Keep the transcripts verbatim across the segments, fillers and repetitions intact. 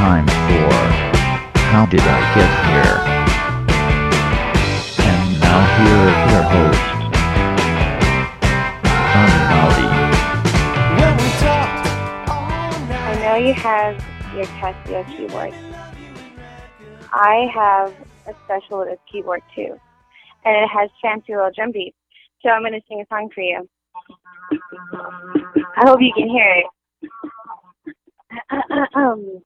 time for How Did I Get Here? And now here is your host, Johnny Gowdy. I know you have your Casio keyboard. I have a special little keyboard too, and it has fancy little drum beats. So I'm going to sing a song for you. I hope you can hear it. Um,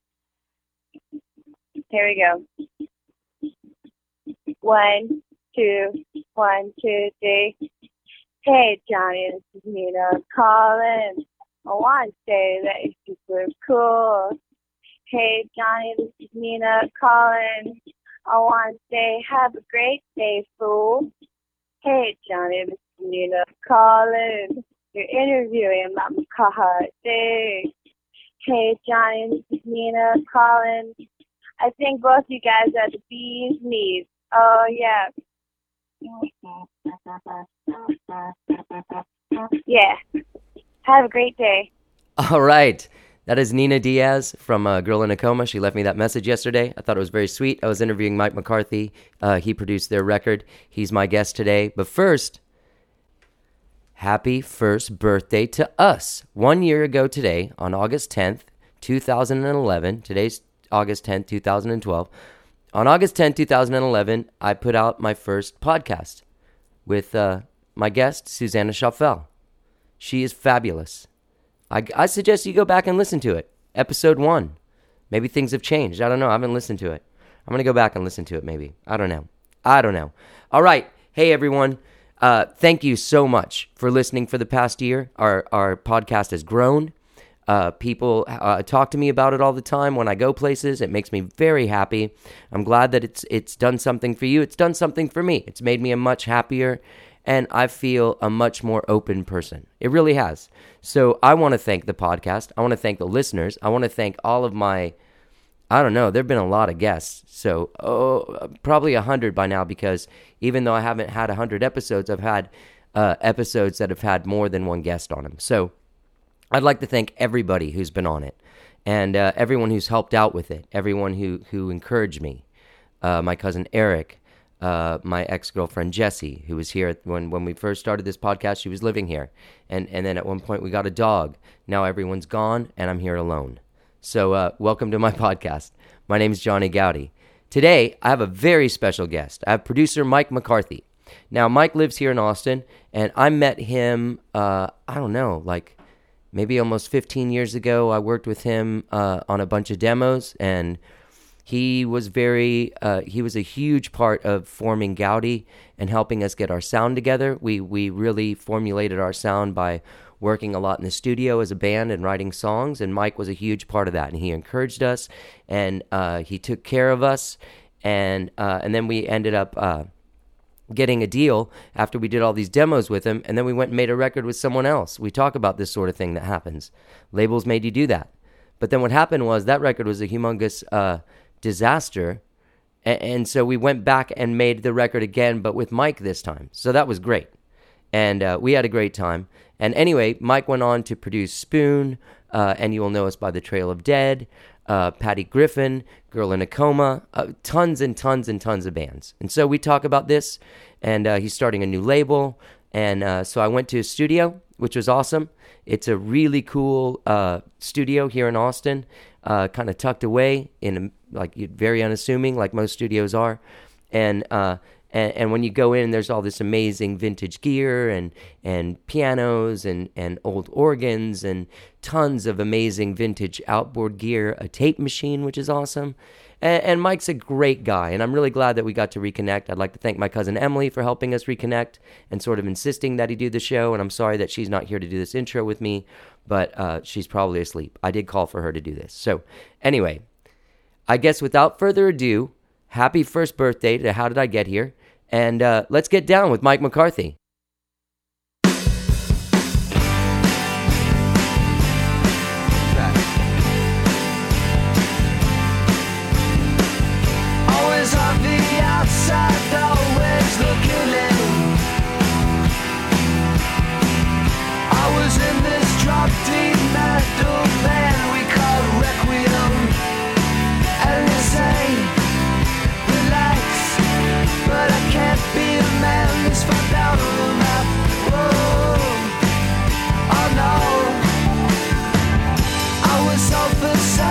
here we go. One, two, one, two, three. Hey, Johnny, this is Nina calling. I want to say that you're super cool. Hey, Johnny, this is Nina calling. I want to say have a great day, fool. Hey, Johnny, this is Nina calling. You're interviewing Matt McCarthy. Hey, Johnny, this is Nina calling. I think both you guys are the bee's knees. Oh, yeah. Yeah. Have a great day. All right. That is Nina Diaz from uh, Girl in a Coma. She left me that message yesterday. I thought it was very sweet. I was interviewing Mike McCarthy. Uh, he produced their record. He's my guest today. But first, happy first birthday to us. One year ago today, on August tenth, two thousand eleven, today's August tenth, two thousand twelve. On August tenth, two thousand eleven, I put out my first podcast with uh, my guest, Susanna Schaffel. She is fabulous. I, I suggest you go back and listen to it. Episode one. Maybe things have changed. I don't know. I haven't listened to it. I'm going to go back and listen to it maybe. I don't know. I don't know. All right. Hey, everyone. Uh, thank you so much for listening for the past year. Our, our podcast has grown. Uh, people uh, talk to me about it all the time when I go places. It makes me very happy. I'm glad that it's it's done something for you. It's done something for me. It's made me a much happier, and I feel a much more open person. It really has. So I want to thank the podcast. I want to thank the listeners. I want to thank all of my, I don't know, there have been a lot of guests. So oh, probably a hundred by now, because even though I haven't had a hundred episodes, I've had uh, episodes that have had more than one guest on them. So I'd like to thank everybody who's been on it, and uh, everyone who's helped out with it, everyone who, who encouraged me, uh, my cousin Eric, Uh, my ex-girlfriend Jessie, who was here when, when we first started this podcast. She was living here, and, and then at one point we got a dog. Now everyone's gone, and I'm here alone. So uh, welcome to my podcast. My name is Johnny Gowdy. Today, I have a very special guest. I have producer Mike McCarthy. Now, Mike lives here in Austin, and I met him, uh, I don't know, like maybe almost fifteen years ago. I worked with him uh, on a bunch of demos, and He was very, uh, he was a huge part of forming Gowdy and helping us get our sound together. We we really formulated our sound by working a lot in the studio as a band and writing songs, and Mike was a huge part of that, and he encouraged us, and uh, he took care of us, and uh, and then we ended up uh, getting a deal after we did all these demos with him, and then we went and made a record with someone else. We talk about this sort of thing that happens. Labels made you do that. But then what happened was that record was a humongous uh disaster, and so we went back and made the record again, but with Mike this time. So that was great, and uh, we had a great time. And anyway, Mike went on to produce Spoon, uh, and You Will Know Us by the Trail of Dead, uh, Patty Griffin, Girl in a Coma, uh, tons and tons and tons of bands. And so we talk about this, and uh, he's starting a new label, and uh, so I went to his studio, which was awesome. It's a really cool uh, studio here in Austin, uh, kind of tucked away in a, like very unassuming, like most studios are, and uh, and, and when you go in, there's all this amazing vintage gear and and pianos and and old organs and tons of amazing vintage outboard gear, a tape machine, which is awesome. And, and Mike's a great guy, and I'm really glad that we got to reconnect. I'd like to thank my cousin Emily for helping us reconnect and sort of insisting that he do the show, and I'm sorry that she's not here to do this intro with me, but uh, she's probably asleep. I did call for her to do this. So anyway, I guess without further ado, happy first birthday to How Did I Get Here, and uh, let's get down with Mike McCarthy. Deep metal band we called Requiem.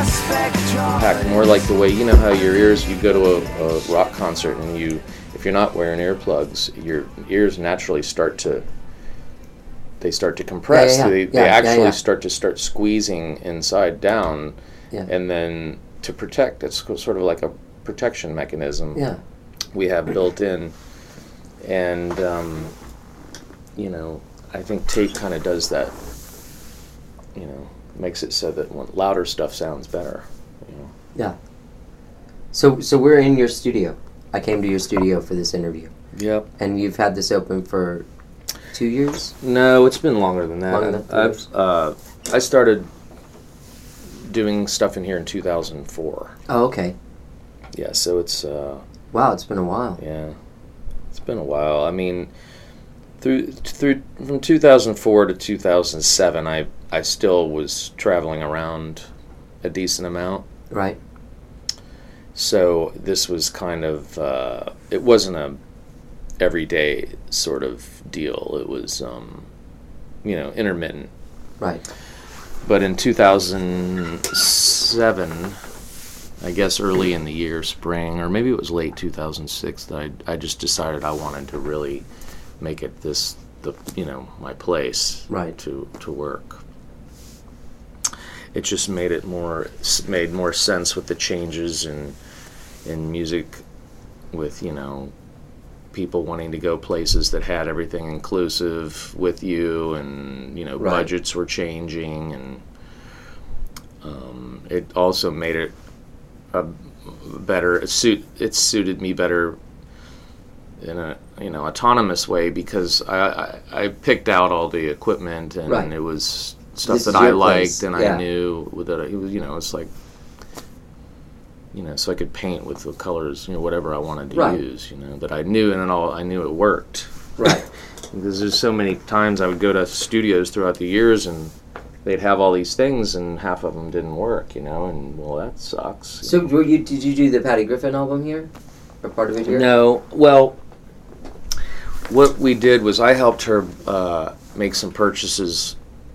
Packed more like the way, you know how your ears, you go to a, a rock concert and you, if you're not wearing earplugs, your ears naturally start to, they start to compress. Yeah, yeah, yeah. They, Yeah, they yeah, actually yeah. start to start squeezing inside down, Yeah. and then to protect, it's sort of like a protection mechanism Yeah. we have built in. And, um, you know, I think tape kind of does that, you know, makes it so that when louder stuff sounds better, you know. Yeah. So so we're in your studio. I came to your studio for this interview. Yep. And you've had this open for two years? No, it's been longer than that. Longer than two I've, years? uh, I started doing stuff in here in two thousand four. Oh, okay. Yeah, so it's, uh, Wow, it's been a while. yeah, it's been a while. I mean, through through from two thousand four to two thousand seven, I I still was traveling around a decent amount. Right. So this was kind of, uh, it wasn't a everyday sort of deal. It was, um, you know, intermittent. Right. But in two thousand seven, I guess early in the year, spring, or maybe it was late two thousand six, that I, I just decided I wanted to really make it this, the you know, my place Right. to, to work. It just made it more, made more sense with the changes in, in music, with, you know, people wanting to go places that had everything inclusive with you, and, you know, Right. budgets were changing, and um, it also made it a better, it, suit, it suited me better in a, you know, autonomous way, because I, I, I picked out all the equipment, and Right. it was stuff This that is I your liked, place. and Yeah. I knew that it was, you know, it's like, you know, so I could paint with the colors, you know, whatever I wanted to Right. use, you know, that I knew, and then all I knew it worked. Right. Because there's so many times I would go to studios throughout the years, and they'd have all these things, and half of them didn't work, you know, and well, that sucks. So were you did you do the Patty Griffin album here? Or part of it here? No, well, what we did was I helped her uh, make some purchases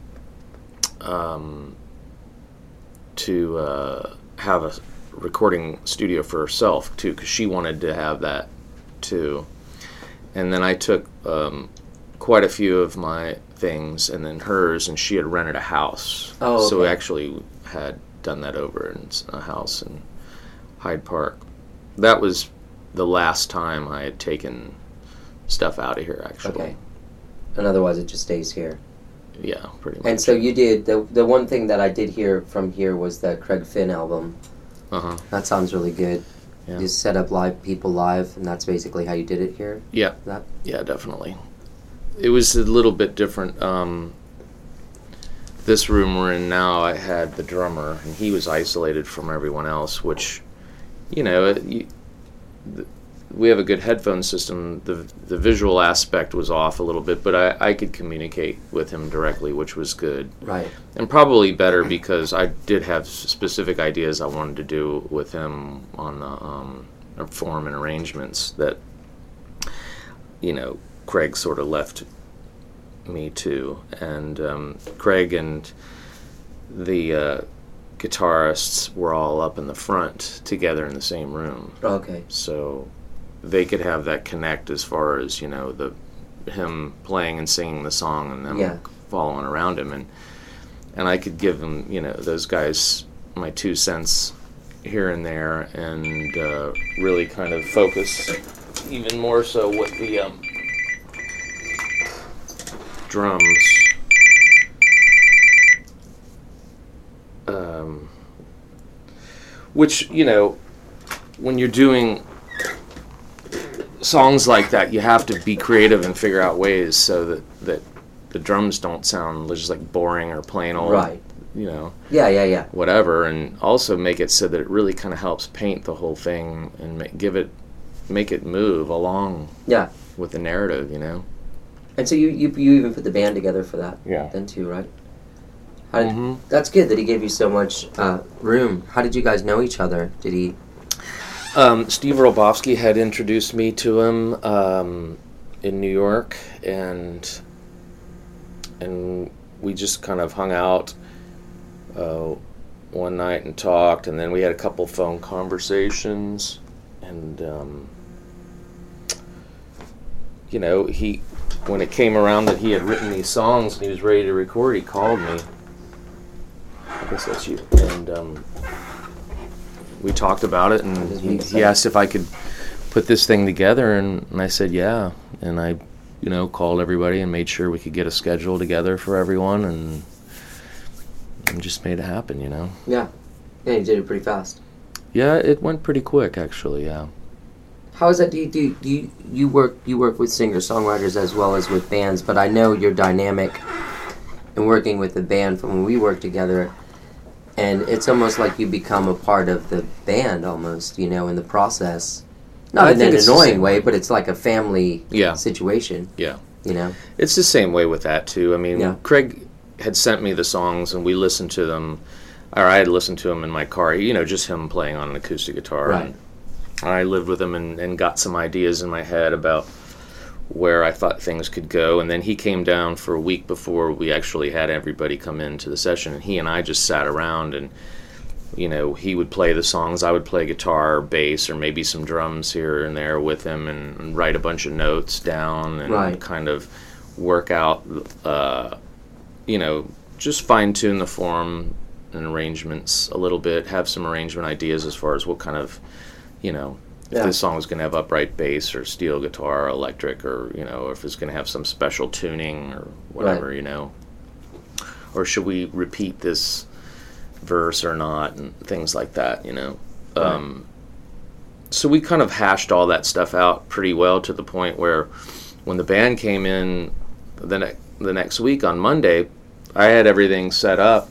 um, to uh, have a recording studio for herself too, because she wanted to have that too. And then I took um, quite a few of my things and then hers, and she had rented a house. Oh, So we okay. actually had done that over in a house in Hyde Park. That was the last time I had taken stuff out of here, actually. Okay. And otherwise it just stays here. Yeah, pretty much. And so you did the the one thing that I did hear from here was the Craig Finn album. Uh-huh. That sounds really good. Yeah. You set up live people live, and that's basically how you did it here. Yeah. That Yeah, definitely. It was a little bit different. Um, this room we're in now, I had the drummer, and he was isolated from everyone else, which, you know, it, you, the, we have a good headphone system. The the visual aspect was off a little bit, but I, I could communicate with him directly, which was good. right. And probably better, because I did have specific ideas I wanted to do with him on the um, form and arrangements that, you know, Craig sort of left me to. And um, Craig and the uh, guitarists were all up in the front together in the same room. Okay. So they could have that connect as far as, you know, the him playing and singing the song and them Yeah. following around him, and and I could give them, you know, those guys my two cents here and there, and uh, really kind of focus even more so with the um, drums. Um, which, you know, when you're doing songs like that, you have to be creative and figure out ways so that, that the drums don't sound just like boring or plain old, Right. you know, Yeah, yeah, yeah. whatever, and also make it so that it really kind of helps paint the whole thing and ma- give it, make it move along Yeah. with the narrative, you know. And so you, you you even put the band together for that Yeah. then too, right? How did, Mhm. That's good that he gave you so much uh, room. How did you guys know each other? Did he? Um, Steve Robofsky had introduced me to him um, in New York, and and we just kind of hung out uh, one night and talked, and then we had a couple phone conversations, and um, you know, he, when it came around that he had written these songs and he was ready to record, he called me. I guess that's you. And um, we talked about it, and he, he asked if I could put this thing together, and, and I said yeah. And I, you know, called everybody and made sure we could get a schedule together for everyone, and, and just made it happen, you know. Yeah. Yeah, you did it pretty fast. Yeah, it went pretty quick, actually, yeah. How is that? Do you, do you, do you, you work you work with singer-songwriters as well as with bands, but I know you're dynamic in working with the band from when we worked together, and it's almost like you become a part of the band almost, you know, in the process. Not I in think an it's the annoying same way, way. but it's like a family Yeah. situation, Yeah. you know? It's the same way with that, too. I mean, Yeah. Craig had sent me the songs, and we listened to them, or I had listened to them in my car, you know, just him playing on an acoustic guitar. Right. And I lived with him and, and got some ideas in my head about where I thought things could go. And then he came down for a week before we actually had everybody come into the session, and he and I just sat around, and, you know, he would play the songs, I would play guitar, bass, or maybe some drums here and there with him, and, and write a bunch of notes down, and Right. kind of work out, uh, you know, just fine-tune the form and arrangements a little bit, have some arrangement ideas as far as what kind of, you know, if Yeah. this song was going to have upright bass or steel guitar or electric, or, you know, if it's going to have some special tuning or whatever, Right. you know. Or should we repeat this verse or not, and things like that, you know. Right. Um, so we kind of hashed all that stuff out pretty well, to the point where when the band came in the, ne- the next week on Monday, I had everything set up,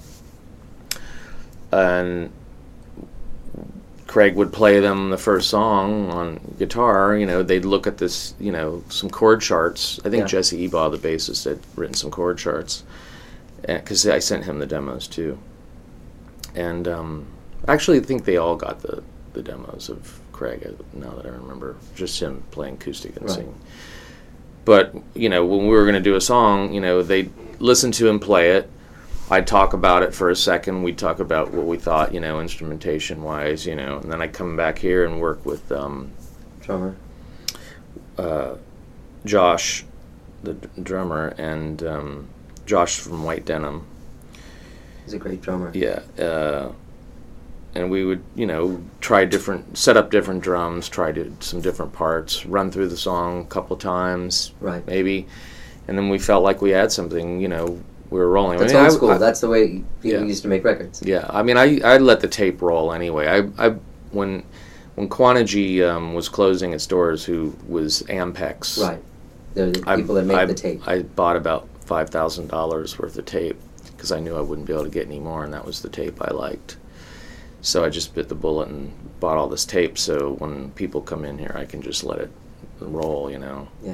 and Craig would play them the first song on guitar. You know, they'd look at this, you know, some chord charts. I think Yeah. Jesse Ebaugh, the bassist, had written some chord charts, because I sent him the demos too. And um, I actually think they all got the, the demos of Craig, now that I remember, just him playing acoustic and Right. singing. But, you know, when we were going to do a song, you know, they'd listen to him play it. I'd talk about it for a second. We'd talk about what we thought, you know, instrumentation-wise, you know, and then I'd come back here and work with um, Drummer. uh, Josh, the d- drummer, and um, Josh from White Denim. He's a great drummer. Yeah, uh, and we would, you know, try different, set up different drums, try to some different parts, run through the song a couple times, Right. maybe, and then we felt like we had something, you know, we were rolling. That's I mean, old I- school. I- That's the way people Yeah. used to make records. Yeah, I mean, I I let the tape roll anyway. I I when when Quantigy um, was closing its doors, who was Ampex, Right. They're the I, people that make I, the tape. I bought about five thousand dollars worth of tape because I knew I wouldn't be able to get any more, and that was the tape I liked. So I just bit the bullet and bought all this tape. So when people come in here, I can just let it roll, you know. Yeah.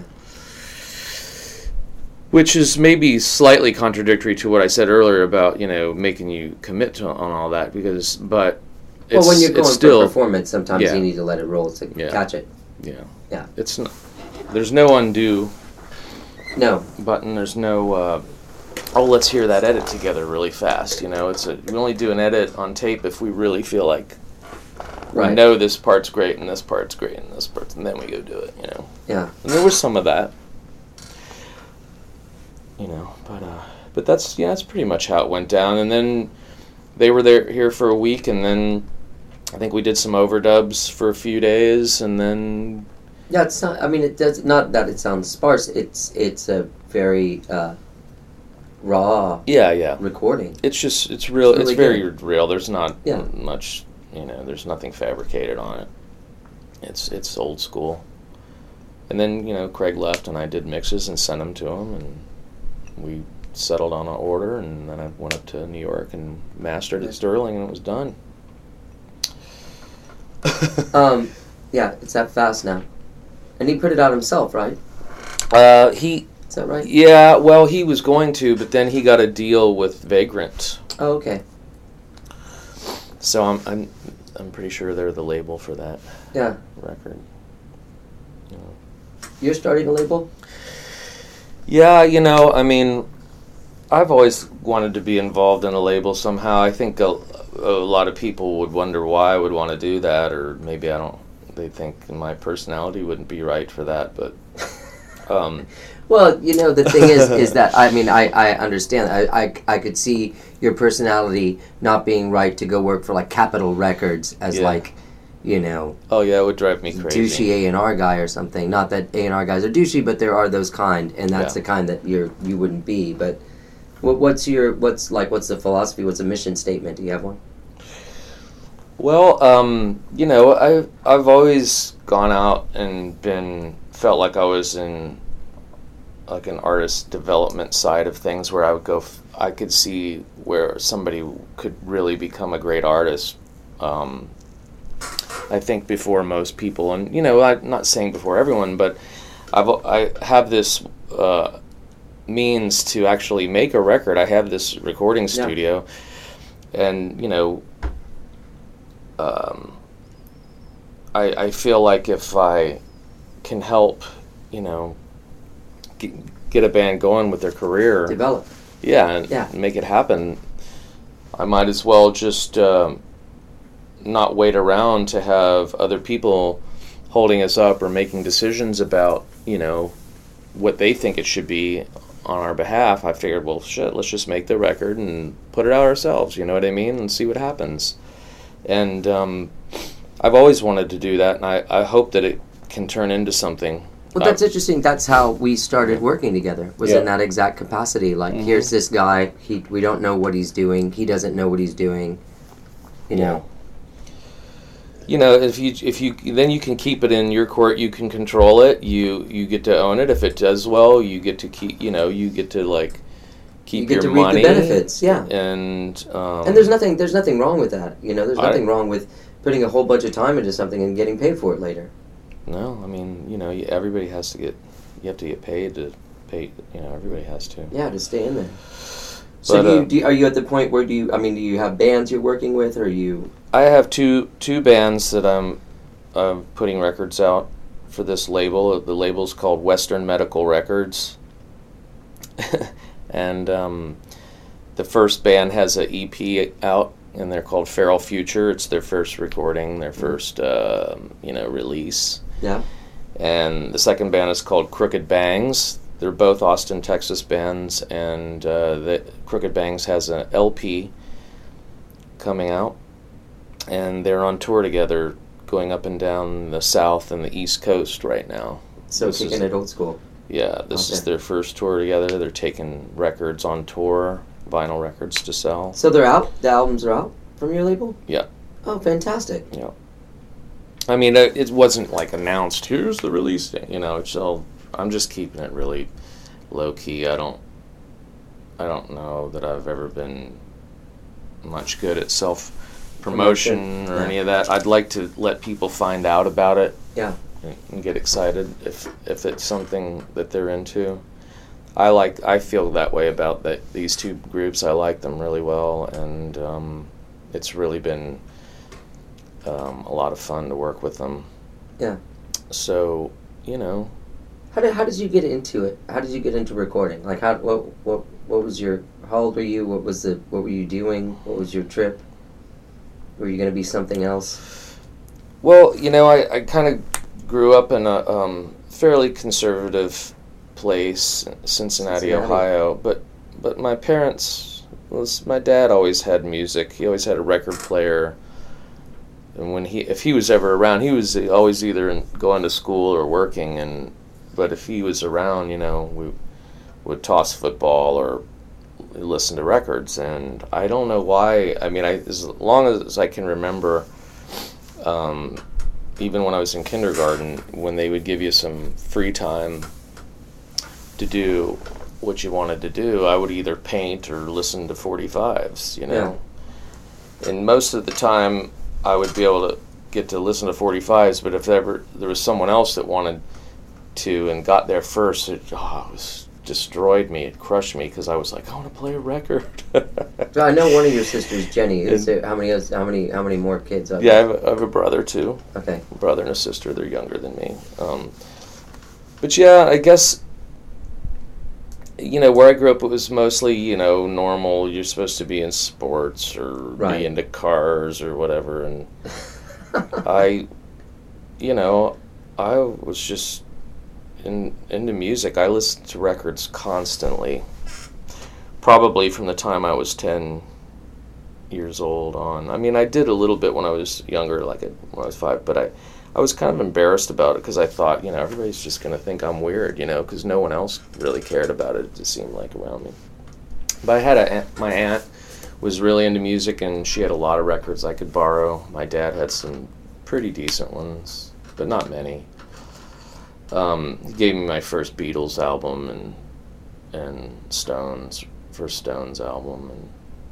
Which is maybe slightly contradictory to what I said earlier about, you know, making you commit to on all that, because, but it's, Well, when you're going it's for still, performance, sometimes yeah. you need to let it roll to Yeah. catch it. yeah, Yeah. it's not, there's no undo No. button, there's no, uh, oh, let's hear that edit together really fast, you know, it's a, we only do an edit on tape if we really feel like we Right. know this part's great and this part's great and this part's, and then we go do it, you know. Yeah. And there was some of that. You know, but uh, but that's yeah, that's pretty much how it went down. And then they were there here for a week, and then I think we did some overdubs for a few days, and then Yeah, it's not. I mean, it does not that it sounds sparse. It's it's a very uh, raw yeah, yeah, recording. it's just it's real. It's It's, really very real. There's not Yeah. much, you know. There's nothing fabricated on it. It's it's old school. And then you know, Craig left, and I did mixes and sent them to him, and we settled on an order, and then I went up to New York and mastered at Sterling, and it was done. Um, yeah, it's that fast now, and he put it out himself, right? Uh, he, Is that right? yeah, well, he was going to, but then he got a deal with Vagrant, Oh, okay. so I'm I'm I'm pretty sure they're the label for that Yeah, record. you're starting a label. Yeah, you know, I mean, I've always wanted to be involved in a label somehow. I think uh, a lot of people would wonder why I would want to do that, or maybe I don't. They think my personality wouldn't be right for that, but. Um, Well, you know, the thing is, is that, I mean, I, I understand. I, I, I could see your personality not being right to go work for, like, Capitol Records as, Yeah. like, you know, oh, yeah, it would drive me crazy. douchey A and R guy or something. Not that A and R guys are douchey, but there are those kind, and that's Yeah. the kind that you're, you wouldn't be. But what, what's your, what's, like, what's the philosophy? What's the mission statement? Do you have one? Well, um, you know, I've, I've always gone out and been, felt like I was in, like, an artist development side of things where I would go, f- I could see where somebody could really become a great artist. Um, I think before most people, and, you know, I'm not saying before everyone, but I've, I have this uh, means to actually make a record. I have this recording studio, and, you know, um, I, I feel like if I can help, you know, get, get a band going with their career, Develop. yeah, and Yeah. make it happen, I might as well just um, not wait around to have other people holding us up or making decisions about, you know, what they think it should be on our behalf. I figured, well, shit, let's just make the record and put it out ourselves, you know what I mean, and see what happens. And um, I've always wanted to do that, and I, I hope that it can turn into something. Well, that's interesting. That's how we started working together, was Yeah. in that exact capacity. Like, Mhm. here's this guy, he we don't know what he's doing, he doesn't know what he's doing, you know. You know, if you if you then you can keep it in your court. You can control it. You you get to own it. If it does well, you get to keep. You know, you get to like keep You get your to reap money. the benefits, yeah. And um, And there's nothing there's nothing wrong with that, you know. There's I- nothing wrong with putting a whole bunch of time into something and getting paid for it later. No, I mean, you know, you- everybody has to get. You have to get paid to pay. You know, everybody has to. Yeah, to stay in there. So But, do you, uh, do you, are you at the point where do you, I mean, do you have bands you're working with, or are you... I have two two bands that I'm uh, putting records out for this label. The label's called Western Medical Records, and um, the first band has an E P out, and they're called Feral Future. It's their first recording, their first uh, you know release. Yeah? And the second band is called Crooked Bangs. They're both Austin, Texas bands, and uh, the Crooked Bangs has an L P coming out, and they're on tour together, going up and down the South and the East Coast right now. So This is- kicking it old school. Yeah, this is Okay. their first tour together. They're taking records on tour, vinyl records to sell. So they're out? The albums are out from your label? Yeah. Oh, fantastic. Yeah. I mean, it, it wasn't like announced, here's the release date, you know, it's all, I'm just keeping it really low key. I don't, I don't know that I've ever been much good at self promotion Promotion, or yeah. any of that. I'd like to let people find out about it. Yeah. and- and get excited if if it's something that they're into. I like, I feel that way about that, these two groups. I like them really well, and um, it's really been um, a lot of fun to work with them. Yeah. So, you know, How did how did you get into it? How did you get into recording? Like how what what what was your how old were you? What was the what were you doing? What was your trip? Were you going to be something else? well, you know, I, I kind of grew up in a um, fairly conservative place, Cincinnati, Cincinnati. Ohio, but but my parents, was my dad always had music. He always had a record player. And when he, if he was ever around, he was always either in, going to school or working. And but if he was around, you know, we would toss football or listen to records. And I don't know why. I mean, I, as long as I can remember, um, even when I was in kindergarten, when they would give you some free time to do what you wanted to do, I would either paint or listen to forty-fives. You know, and most of the time, I would be able to get to listen to forty-fives, but if ever there was someone else that wanted to and got there first, it, oh, it was destroyed me. It crushed me because I was like, I want to play a record. So I know one of your sisters, Jenny. Is there, how many else- how many how many more kids? Are Yeah, I there? have, a, I have a brother too, Okay. a brother and a sister. They're younger than me. Um, but yeah, I guess you know, where I grew up, it was mostly, you know, normal. You're supposed to be in sports or Right. be into cars or whatever. And I, you know, I was just in, into music. I listened to records constantly, probably from the time I was ten years old on. I mean, I did a little bit when I was younger, like at, when I was five, but I, I was kind of embarrassed about it because I thought, you know, everybody's just going to think I'm weird, you know, because no one else really cared about it, it just seemed like, around me. But I had a, my aunt was really into music, and she had a lot of records I could borrow. My dad had some pretty decent ones, but not many. Um, he gave me my first Beatles album and and Stones, first Stones album, and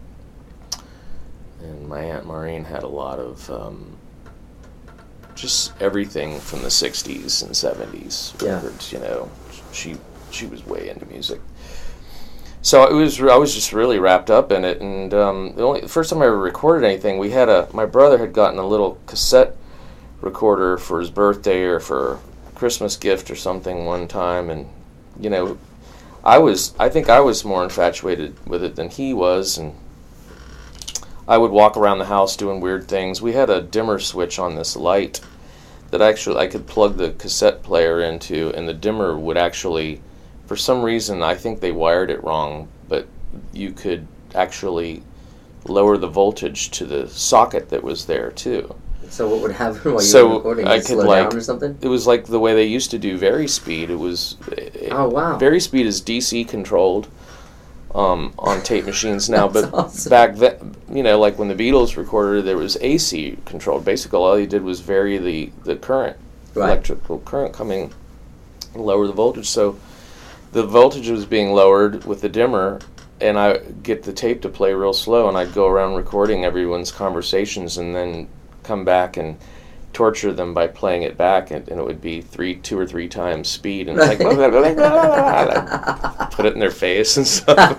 and my Aunt Maureen had a lot of um, just everything from the sixties and seventies Yeah. records. You know, she she was way into music. So it was. I was just really wrapped up in it, and um, the only the first time I ever recorded anything, we had a. My brother had gotten a little cassette recorder for his birthday or for a Christmas gift or something one time, and you know, I was. I think I was more infatuated with it than he was, and I would walk around the house doing weird things. We had a dimmer switch on this light that actually I could plug the cassette player into, and the dimmer would actually. For some reason, I think they wired it wrong, but you could actually lower the voltage to the socket that was there, too. So what would happen while you So were recording? I You could, slow like- down or something? It was like the way they used to do Vari-Speed. It was... Oh, wow. Vari-Speed is D C controlled um, on tape machines now, That's but awesome. back then, you know, like when the Beatles recorded, there was A C controlled. Basically, all you did was vary the, the current, Right. electrical current coming, and lower the voltage. So the voltage was being lowered with the dimmer, and I get the tape to play real slow, and I'd go around recording everyone's conversations and then come back and torture them by playing it back, and, and it would be three, two or three times speed, and like I'd put it in their face and stuff.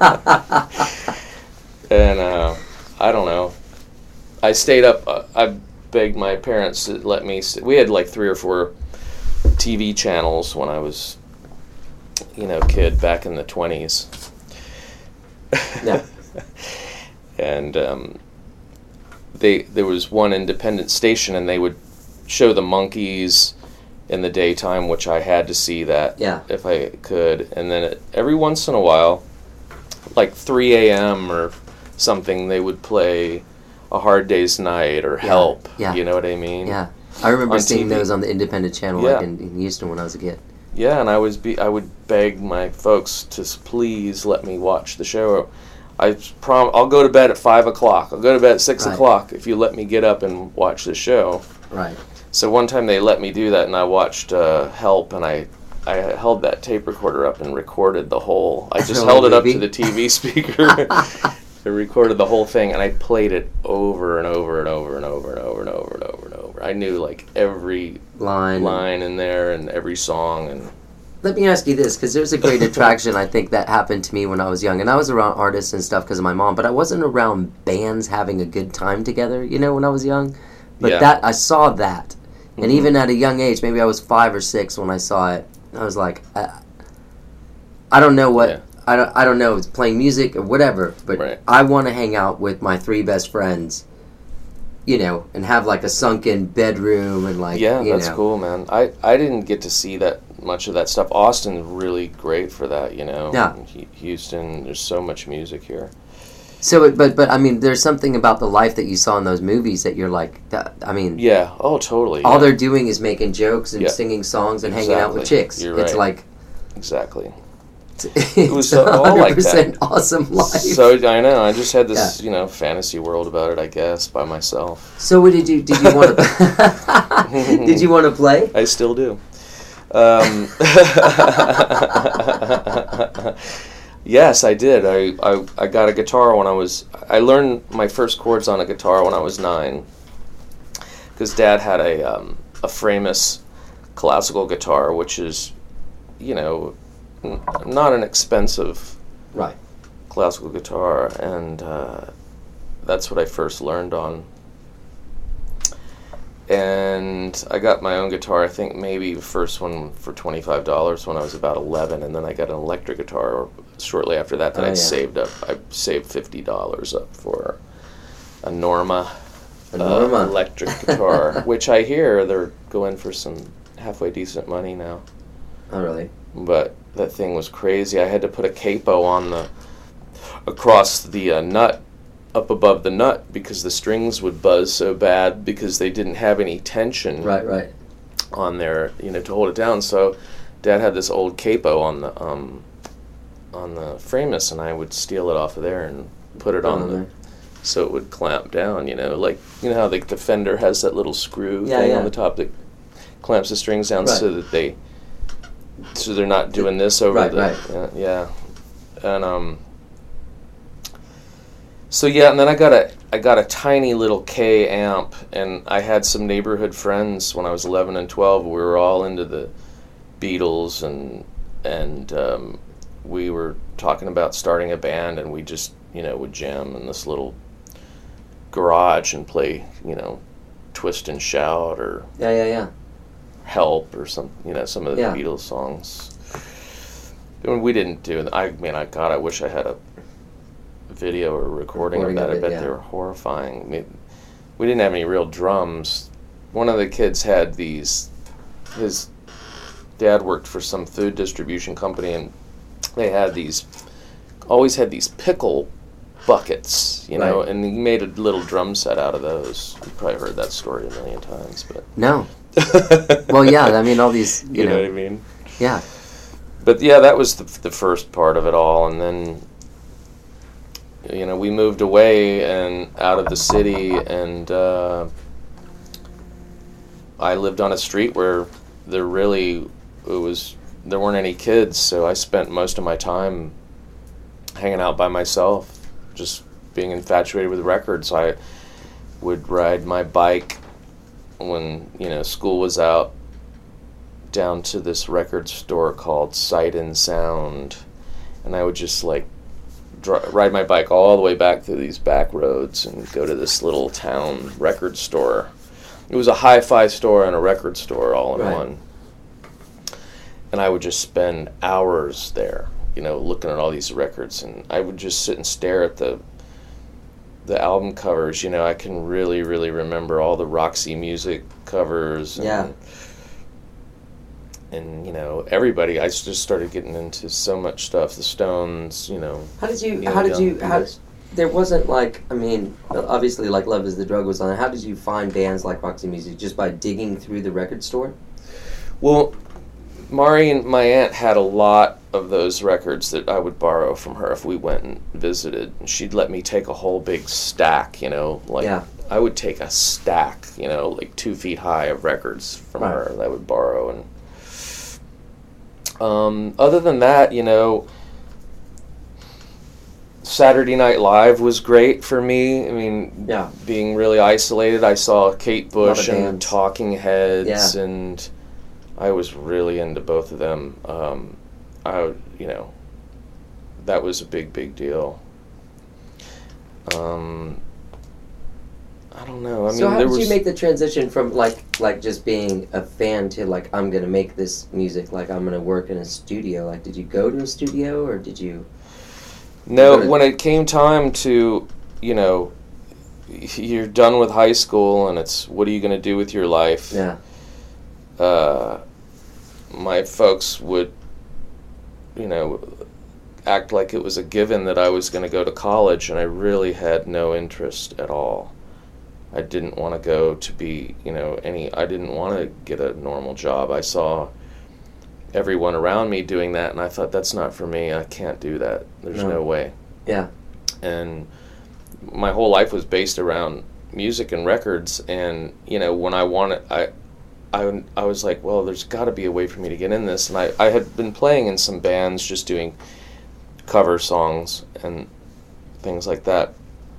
And uh, I don't know. I stayed up. Uh, I begged my parents to let me. St- we had like three or four T V channels when I was, you know, kid back in the twenties. Yeah. And um, they there was one independent station, and they would show the Monkees in the daytime, which I had to see that Yeah. if I could. And then it, every once in a while, like three a.m. or something, they would play A Hard Day's Night or Help. yeah. You know what I mean? Yeah. I remember On seeing T V. those on the independent channel Yeah. like in, in Houston when I was a kid. Yeah, and I was be I would beg my folks to s- please let me watch the show. I prom I'll go to bed at five o'clock. I'll go to bed at six Right. o'clock if you let me get up and watch the show. Right. So one time they let me do that, and I watched uh, Help, and I I held that tape recorder up and recorded the whole. I just The held whole it up movie? to the T V speaker. I recorded the whole thing, and I played it over and over and over and over and over and over and over and over. I knew like every Line. line in there and every song, and Let me ask you this, because there's a great attraction, I think, that happened to me when I was young. And I was around artists and stuff because of my mom, but I wasn't around bands having a good time together, you know, when I was young. But Yeah. that, I saw that. And Mhm. even at a young age, maybe I was five or six when I saw it, I was like, I, I don't know what, Yeah. I, don't, I don't know, it's playing music or whatever, but Right. I want to hang out with my three best friends, you know, and have like a sunken bedroom and like, yeah, you that's know. cool, man. I, I didn't get to see that much of that stuff. Austin's really great for that, you know. Yeah. Hu- Houston, there's so much music here. So, it, but but I mean, there's something about the life that you saw in those movies that you're like, that, I mean, Yeah. Oh, totally. all yeah. they're doing is making jokes and Yeah. singing songs and hanging out with Exactly. chicks. You're It's right. like Exactly. it's was a all hundred like that. percent awesome life. So, So I know. I just had this, you know, fantasy world about it, I guess, by myself. what did you did you want to did you want to play? I still do. Um, yes, I did. I, I, I got a guitar when I was... I learned my first chords on a guitar when I was nine. Because Dad had a, um, a Framus classical guitar, which is, you know, n- not an expensive Right. classical guitar. And uh, that's what I first learned on. and I got my own guitar. I think maybe the first one for twenty-five dollars when I was about eleven, and then I got an electric guitar shortly after that that Oh, I yeah. saved up. I saved fifty dollars up for a Norma, A Norma. Uh, electric guitar, which I hear they're going for some halfway decent money now. Oh, really? But that thing was crazy. I had to put a capo on the across the uh, nut up above the nut because the strings would buzz so bad because they didn't have any tension Right, right. on there, you know, to hold it down. So Dad had this old capo on the um on the Framus, and I would steal it off of there and put it on Oh, the man. so it would clamp down, you know, like you know how the, the Fender has that little screw Yeah, thing yeah. on the top that clamps the strings down Right. so that they so they're not doing this over Right, the right. yeah, yeah. And um so yeah, and then I got a I got a tiny little K amp, and I had some neighborhood friends when I was eleven and twelve. We were all into the Beatles, and and um, we were talking about starting a band, and we just you know would jam in this little garage and play you know Twist and Shout or Yeah, yeah, yeah. Help or some you know some of the Yeah. Beatles songs. And we didn't do it. I mean, I God, I wish I had a video or recording, Recording of that. of I it, bet yeah. they were horrifying. I mean, we didn't have any real drums. One of the kids had these. His dad worked for some food distribution company, and they had these. Always had these pickle buckets, you know, Right. and he made a little drum set out of those. You've probably heard that story a million times, but. No. Well, yeah, I mean, all these, you, you know, know, what I mean. yeah. But yeah, that was the the first part of it all, and then you know we moved away and out of the city, and uh, I lived on a street where there really it was there weren't any kids, so I spent most of my time hanging out by myself, just being infatuated with records. I would ride my bike when you know school was out down to this record store called Sight and Sound, and I would just like dr- ride my bike all the way back through these back roads and go to this little town record store. It was a hi-fi store and a record store all in Right. one, and I would just spend hours there, you know, looking at all these records, and I would just sit and stare at the the album covers. You know, I can really, really remember all the Roxy Music covers. And, Yeah. And you know everybody, I just started getting into so much stuff. The Stones, you know. How did you, you know, how did young you, how, Beatles. there wasn't like, I mean, obviously like Love is the Drug was on there. How did you find bands like Roxy Music? Just by digging through the record store? Well, Mari and my aunt had a lot of those records that I would borrow from her if we went and visited. And she'd let me take a whole big stack, you know, like Yeah. I would take a stack, you know, like two feet high of records from Right. her that I would borrow. And um, other than that, you know, Saturday Night Live was great for me. I mean, Yeah. being really isolated, I saw Kate Bush of and bands. Talking Heads, Yeah. and I was really into both of them. Um, I, you know, that was a big, big deal. Um, I don't know. I mean, so how there did was you make the transition from like like just being a fan to like I'm gonna make this music, like I'm gonna work in a studio? Like, did you go to a studio or did you? no. Good. When it came time to, you know, you're done with high school, and it's what are you going to do with your life? Yeah. Uh, my folks would, you know, act like it was a given that I was going to go to college, and I really had no interest at all. I didn't want to go to be, you know, any, I didn't want to get a normal job. I saw everyone around me doing that, and I thought, that's not for me. I can't do that. There's No. no way. Yeah. And my whole life was based around music and records, and, you know, when I wanted, I, I, I was like, well, there's got to be a way for me to get in this. And I, I had been playing in some bands just doing cover songs and things like that.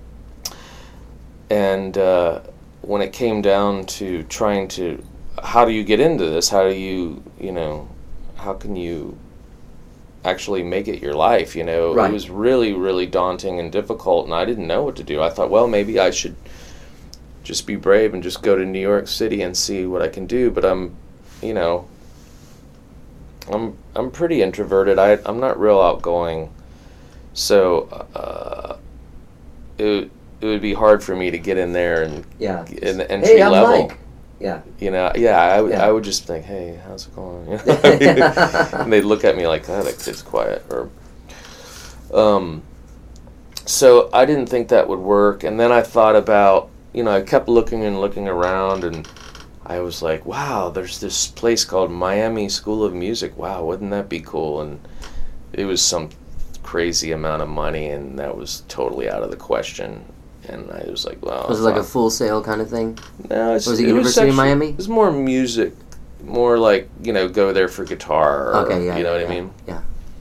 And uh, when it came down to trying to, how do you get into this? How do you, you know, how can you actually make it your life, you know? Right. It was really, really daunting and difficult, and I didn't know what to do. I thought, well, maybe I should just be brave and just go to New York City and see what I can do. But I'm, you know, I'm I'm pretty introverted. I I'm not real outgoing, so uh, it it would be hard for me to get in there and Yeah. in the entry Hey, I'm level. Mike. Yeah. You know, yeah, I, would Yeah. I would just think, hey, how's it going? You know? And they'd look at me like, oh, that kid's quiet. Or, um, so I didn't think that would work. And then I thought about, you know, I kept looking and looking around, and I was like, wow, there's this place called Miami School of Music. Wow, wouldn't that be cool? And it was some crazy amount of money, and that was totally out of the question. And I was like, well, Was it like a fuck. Full Sail kind of thing? No, it's, Was it it University of actually- Miami? It was more music, more like, you know, go there for guitar. Or, Okay, yeah. You know yeah, what I yeah, mean? Yeah.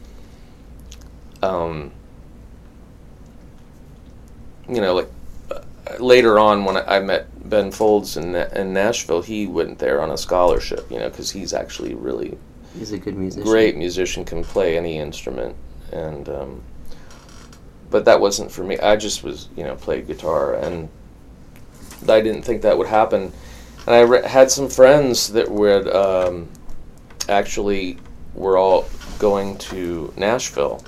Um, you know, like uh, later on when I, I met Ben Folds in in Nashville, he went there on a scholarship. You know, because he's actually really He's a good musician. great musician, can play any instrument, and um, but that wasn't for me. I just was, you know, played guitar, and I didn't think that would happen. And I re- had some friends that would um, actually were all going to Nashville,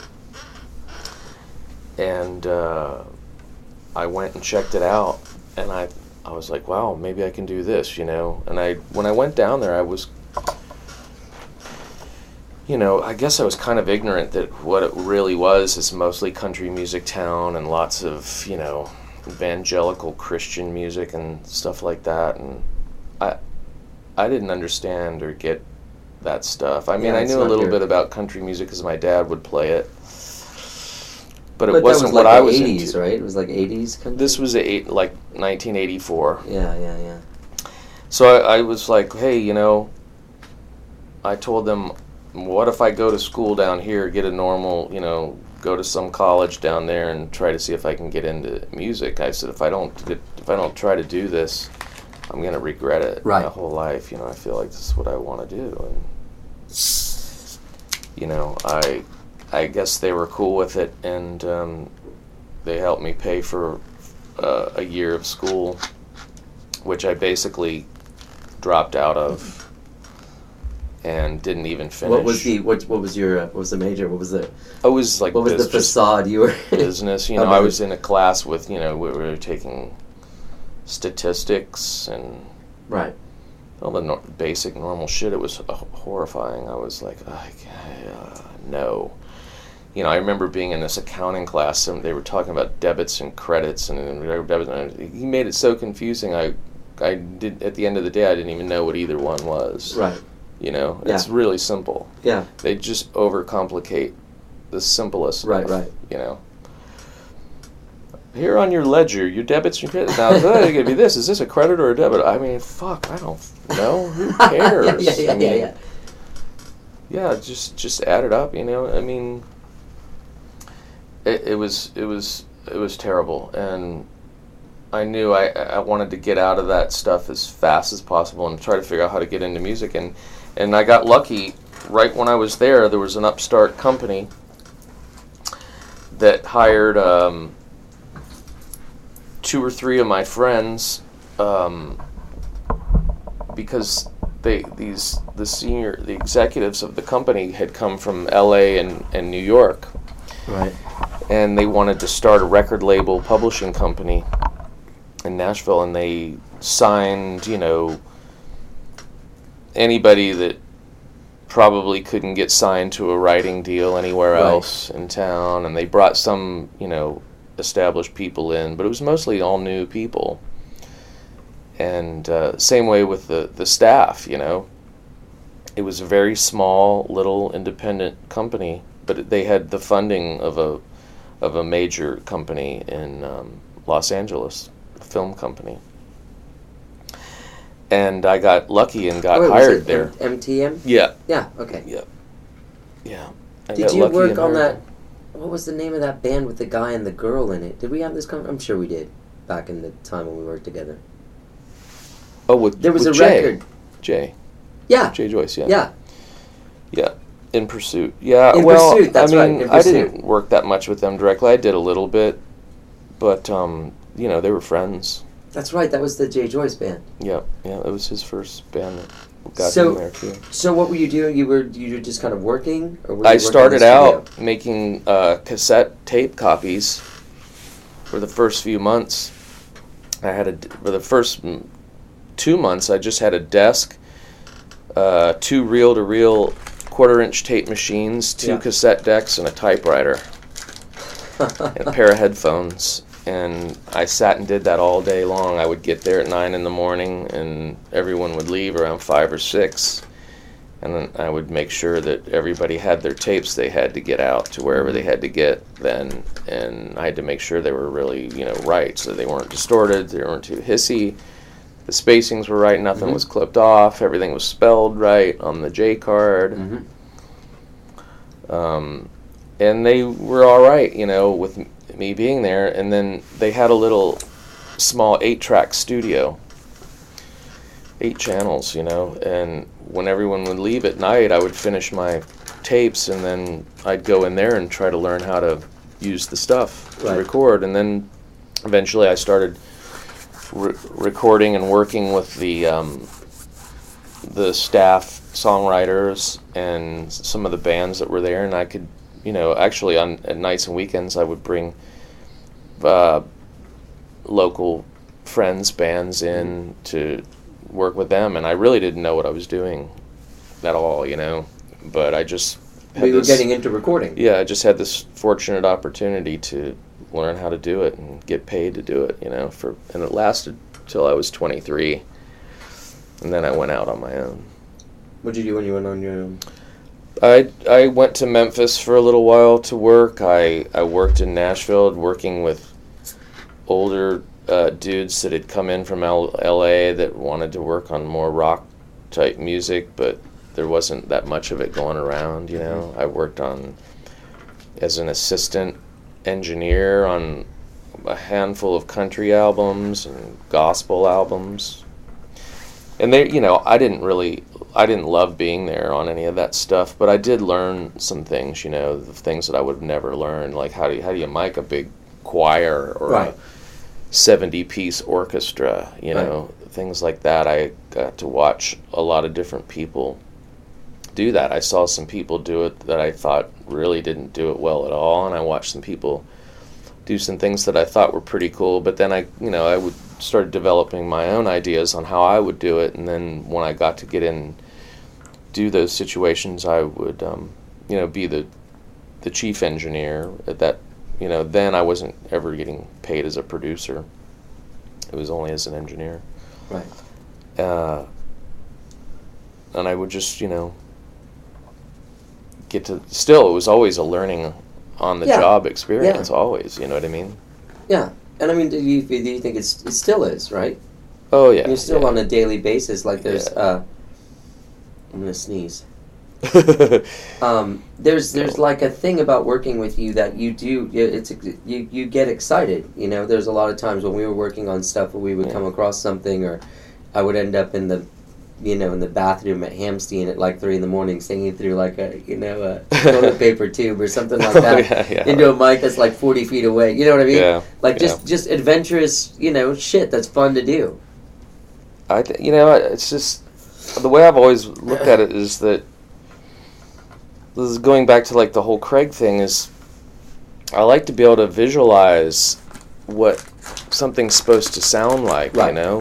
and uh, I went and checked it out, and I I was like, wow, maybe I can do this, you know. And I when I went down there, I was, you know, I guess I was kind of ignorant that what it really was is mostly country music town and lots of, you know, evangelical Christian music and stuff like that. And I I didn't understand or get that stuff. I mean, Yeah, I it's knew a not little your- bit about country music because my dad would play it. But it But wasn't that was like what I the was eighties, into. right? It was like eighties country? This was eight, like nineteen eighty-four. Yeah, yeah, yeah. So I, I was like, hey, you know, I told them, what if I go to school down here, get a normal, you know, go to some college down there and try to see if I can get into music. I said, if I don't, get, if I don't try to do this, I'm gonna regret it Right. my whole life. You know, I feel like this is what I want to do, and you know, I, I guess they were cool with it, and um, they helped me pay for uh, a year of school, which I basically dropped out of and didn't even finish. What was the what? What was your? Uh, what was the major? What was the? I was like What was bus- the just facade you were? business. You know, Okay. I was in a class with, you know, we were taking statistics and Right. all the nor- basic normal shit. It was uh, horrifying. I was like, I, uh, no. You know, I remember being in this accounting class and they were talking about debits and credits and, and debits. And he made it so confusing. I, I did at the end of the day, I didn't even know what either one was. Right. You know, Yeah. it's really simple. Yeah. They just overcomplicate the simplest Right, stuff, right. You know. Here on your ledger, your debits and credits. Now, it's going to be this. Is this a credit or a debit? I mean, fuck, I don't know. Who cares? yeah, yeah, I mean, yeah, yeah. yeah, just just add it up. You know, I mean, it, it was it was it was terrible, and I knew I I wanted to get out of that stuff as fast as possible and try to figure out how to get into music, and and I got lucky. Right when I was there, there was an upstart company that hired um, two or three of my friends um, because they these the senior the executives of the company had come from L A and, and New York, Right. and they wanted to start a record label publishing company in Nashville, and they signed, you know, anybody that probably couldn't get signed to a writing deal anywhere Right. else in town, and they brought some, you know, established people in, but it was mostly all new people. And uh, same way with the, the staff, you know. It was a very small, little independent company, but they had the funding of a of a major company in um, Los Angeles, a film company. And I got lucky and got Wait, was hired it there. M- MTM? Yeah, Yeah. Okay. yeah, yeah. I Did got you lucky work and on hired that? What was the name of that band with the guy and the girl in it? Did we have this? Con- I'm sure we did. Back in the time when we worked together. Oh, with There was with a Jay. record. Jay, Yeah. Jay Joyce. Yeah, Yeah. yeah. In Pursuit. Yeah. In well, Pursuit, that's I right, mean, In I Pursuit. didn't work that much with them directly. I did a little bit, but um, you know, they were friends. That's right. That was the Jay Joyce band. Yeah, yeah, it was his first band that got So- him there too. So what were you doing? You were you were just kind of working, or were you I working in started the studio? out making uh, cassette tape copies for the first few months. I had a for the first mm, two months. I just had a desk, uh, two reel-to-reel quarter-inch tape machines, two Yeah. cassette decks, and a typewriter, and a pair of headphones. And I sat and did that all day long. I would get there at nine in the morning, and everyone would leave around five or six. And then I would make sure that everybody had their tapes they had to get out to wherever they had to get then. And I had to make sure they were really, you know, right, so they weren't distorted, they weren't too hissy. The spacings were right, nothing Mhm. was clipped off, everything was spelled right on the J card. Mhm. Um, and they were all right, you know, with m- me being there. And then they had a little small eight-track studio, eight channels, you know. And when everyone would leave at night, I would finish my tapes, and then I'd go in there and try to learn how to use the stuff Right. to record. And then eventually I started re- recording and working with the um, the staff songwriters and some of the bands that were there, and I could, you know, actually on at nights and weekends I would bring uh, local friends, bands in to work with them, and I really didn't know what I was doing at all, you know, but I just had We were this- getting into recording. yeah, I just had this fortunate opportunity to learn how to do it and get paid to do it, you know, for and it lasted till I was twenty-three, and then I went out on my own. What did you do when you went on your own? I I went to Memphis for a little while to work. I, I worked in Nashville working with older uh, dudes that had come in from L- LA that wanted to work on more rock type music, but there wasn't that much of it going around, you know. I worked on as an assistant engineer on a handful of country albums and gospel albums. And they, you know, I didn't really, I didn't love being there on any of that stuff, but I did learn some things, you know, the things that I would have never learned, like how do you, how do you mic a big choir or Right. a seventy-piece orchestra, you know, things like that. I got to watch a lot of different people do that. I saw some people do it that I thought really didn't do it well at all, and I watched some people do some things that I thought were pretty cool, but then I, you know, I would start developing my own ideas on how I would do it, and then when I got to get in, do those situations, I would, um, you know, be the the chief engineer at that, you know, then I wasn't ever getting paid as a producer. It was only as an engineer. Right. Uh, and I would just, you know, get to, still, it was always a learning on the Yeah. job experience, Yeah. always, you know what I mean? Yeah. And I mean, do you, do you think it's, it still is, right? Oh, yeah. You're still yeah. on a daily basis, like there's, Yeah. uh, I'm gonna sneeze. Um, there's there's like a thing about working with you that you do, it's you, you get excited, you know, there's a lot of times when we were working on stuff where we would Yeah. come across something, or I would end up in the, you know, in the bathroom at Hamstein at like three in the morning singing through like a, you know, a toilet paper tube or something like Oh, that yeah, yeah. into a mic that's like forty feet away, you know what I mean? Yeah, Like just, yeah. just adventurous, you know, shit that's fun to do. I, th- you know, it's just, the way I've always looked at it is that, this is going back to like the whole Craig thing, is I like to be able to visualize what something's supposed to sound like, Right. you know?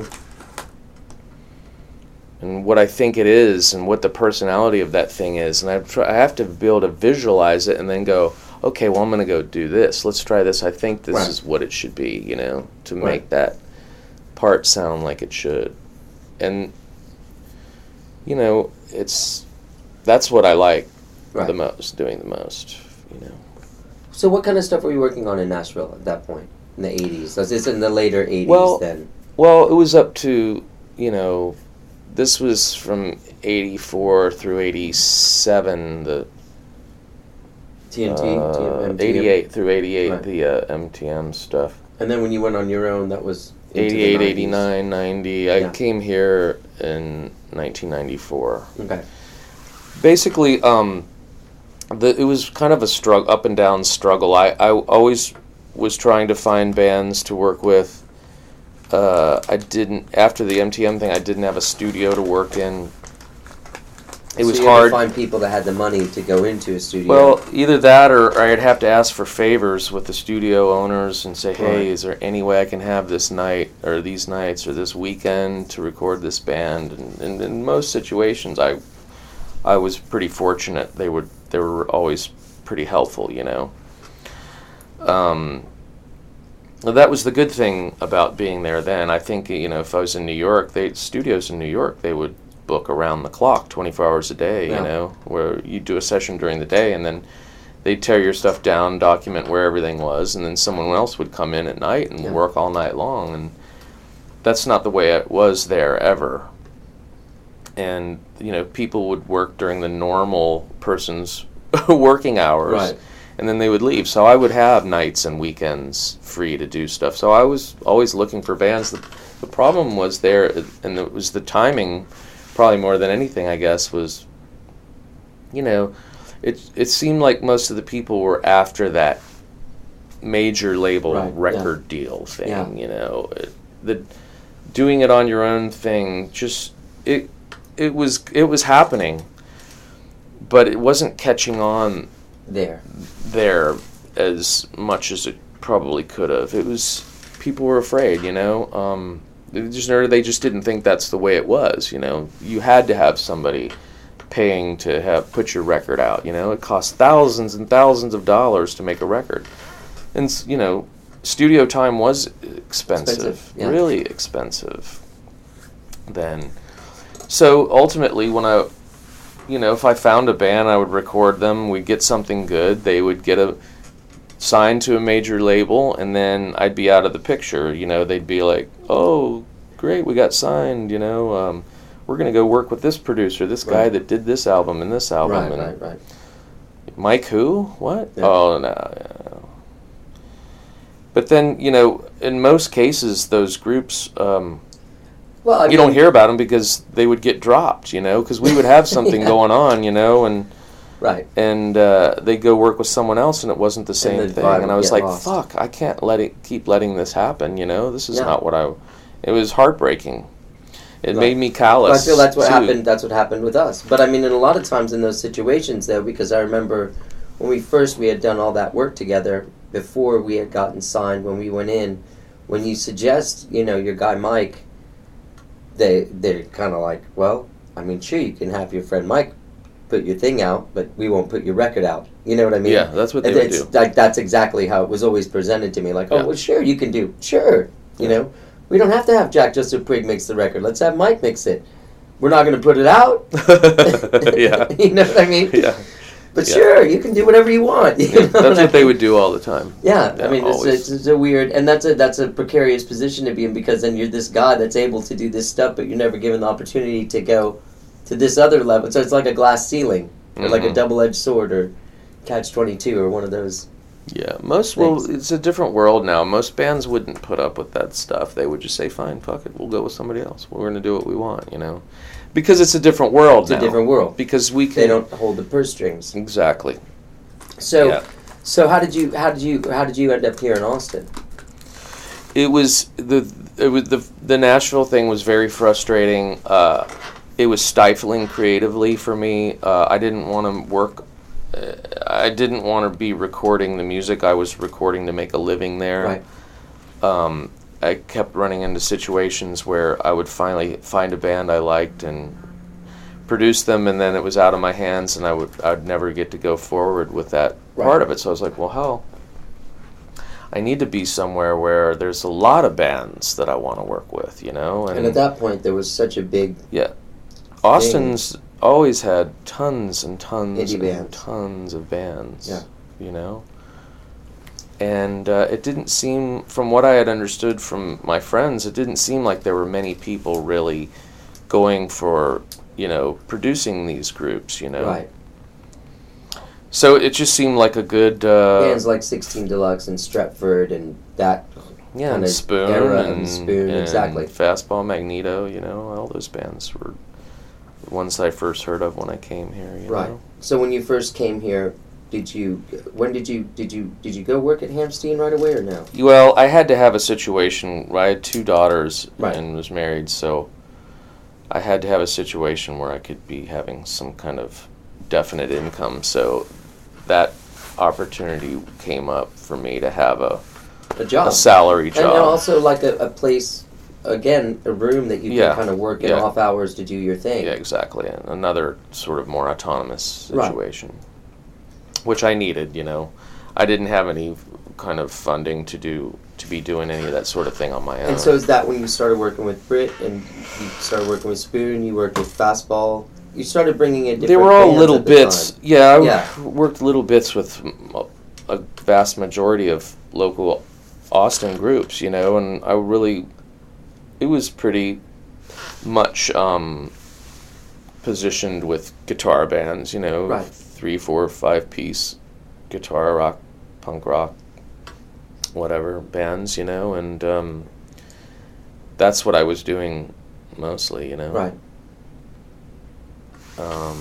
And what I think it is, and what the personality of that thing is, and I try, I have to be able to visualize it, and then go, okay, well, I'm going to go do this. Let's try this. I think this Right. is what it should be, you know, to Right. make that part sound like it should. And you know, it's that's what I like Right. the most, doing the most, you know. So what kind of stuff were you working on in Nashville at that point, in the eighties? Was this in the later eighties Well, then? Well, it was up to, you know, this was from eighty-four through eighty-seven, the T N T? uh, T M T M? eighty-eight through eighty-eight, Right. the uh, M T M stuff. And then when you went on your own, that was into the eighty-eight, nineties. eighty-nine, ninety. I Yeah. came here in nineteen ninety-four. Okay. Basically, um, the, it was kind of a struggle, up and down struggle. I, I always was trying to find bands to work with uh, I didn't, after the M T M thing, I didn't have a studio to work in. It so was you had hard. to find people that had the money to go into a studio. Well, either that or I'd have to ask for favors with the studio owners and say, hey, Right. is there any way I can have this night or these nights or this weekend to record this band? And, and in most situations, I I was pretty fortunate. They would they were always pretty helpful, you know. Um, well, that was the good thing about being there then. I think, you know, if I was in New York, they studios in New York, they would book around the clock, twenty-four hours a day, Yeah. you know, where you do a session during the day and then they'd tear your stuff down, document where everything was, and then someone else would come in at night and Yeah. work all night long. And that's not the way it was there ever. And, you know, people would work during the normal person's working hours. Right. And then they would leave. So I would have nights and weekends free to do stuff. So I was always looking for bands. The, the problem was there, and it was the timing, probably more than anything, I guess, was, you know, it it seemed like most of the people were after that major label Right, record deal thing, Yeah. you know. It, the doing it on your own thing, just, it it was it was happening, but it wasn't catching on there. there as much as it probably could have. It was, people were afraid, you know. Um, they just or they just didn't think that's the way it was, you know. You had to have somebody paying to have put your record out, you know. It cost thousands and thousands of dollars to make a record, and s- you know, studio time was expensive, Expensive, yeah. really expensive then. So ultimately, when I you know, if I found a band, I would record them. We'd get something good. They would get a signed to a major label, and then I'd be out of the picture. You know, they'd be like, "Oh, great, we got signed. You know, um, we're gonna go work with this producer, this guy Right. that did this album and this album." Right, and right, right. Mike who? What? Yeah. Oh no. Yeah. But then, you know, in most cases, those groups. Um, Well, I you mean, don't hear about them because they would get dropped, you know, because we would have something Yeah. going on, you know, and Right. and uh, they'd go work with someone else, and it wasn't the same the thing. vibe And I would was get like, lost. "Fuck, I can't let it keep letting this happen." You know, this is Yeah. not what I. It was heartbreaking. It Right. made me Well, callous. I feel that's what too. happened. That's what happened with us. But I mean, in a lot of times in those situations, though, because I remember when we first we had done all that work together before we had gotten signed. When we went in, when you suggest, you know, your guy Mike, they they're kind of like, well, I mean, sure, you can have your friend Mike put your thing out, but we won't put your record out. You know what I mean? Yeah, that's what they And would it's do. like that's exactly how it was always presented to me. Like, oh, Yeah. well, sure, you can do, sure, you Yeah. know. We don't have to have Jack Joseph Prig mix the record. Let's have Mike mix it. We're not going to put it out. Yeah. You know what I mean? Yeah. But Yeah. sure, you can do whatever you want. You know That's I what they mean? would do all the time. Yeah, Yeah, I mean, it's, always. it's, it's a weird, and that's a that's a precarious position to be in because then you're this guy that's able to do this stuff, but you're never given the opportunity to go to this other level. So it's like a glass ceiling, or like a Mhm. double-edged sword, or catch twenty-two, or one of those. Yeah, most well, Thanks. it's a different world now. Most bands wouldn't put up with that stuff. They would just say, "Fine, fuck it, we'll go with somebody else. We're going to do what we want," you know, because it's a different world It's now. a different world. Because we can. They don't hold the purse strings. Exactly. So, Yeah. so how did you how did you how did you end up here in Austin? It was the it was the the Nashville thing was very frustrating. Uh, it was stifling creatively for me. Uh, I didn't want to work. Uh, I didn't want to be recording the music. I was recording to make a living there. Right. Um, I kept running into situations where I would finally find a band I liked and produce them, and then it was out of my hands, and I would I'd never get to go forward with that Right. part of it. So I was like, well, hell, I need to be somewhere where there's a lot of bands that I want to work with, you know. And at that point, there was such a big yeah, Austin's always had tons and tons Indie and bands. tons of bands. Yeah. You know. And uh, it didn't seem, from what I had understood from my friends, it didn't seem like there were many people really going for, you know, producing these groups, you know. right So it just seemed like a good uh, bands like sixteen Deluxe and Stretford and that. yeah, and kinda Spoon era and, and Spoon, and exactly. Fastball, Magneto, you know, all those bands were the ones I first heard of when I came here. You Right. know? So when you first came here, did you? When did you? Did you? Did you go work at Hamstein right away or no? Well, I had to have a situation. I had two daughters Right. and was married, so I had to have a situation where I could be having some kind of definite income. So that opportunity came up for me to have a, A job. a salary job. And then also like a, a place, again, a room that you Yeah. can kind of work in Yeah. off hours to do your thing. Yeah, exactly. And another sort of more autonomous Right. situation, which I needed. You know, I didn't have any kind of funding to do to be doing any of that sort of thing on my own. And so is that when you started working with Brit and you started working with Spoon, you worked with Fastball, you started bringing in different They were all bands little at the bits. time. Yeah, I Yeah. worked little bits with a, a vast majority of local Austin groups, you know, and I really, it was pretty much um, positioned with guitar bands, you know, Right. three, four, five piece guitar rock, punk rock, whatever bands, you know, and um, that's what I was doing mostly, you know. Right. Um,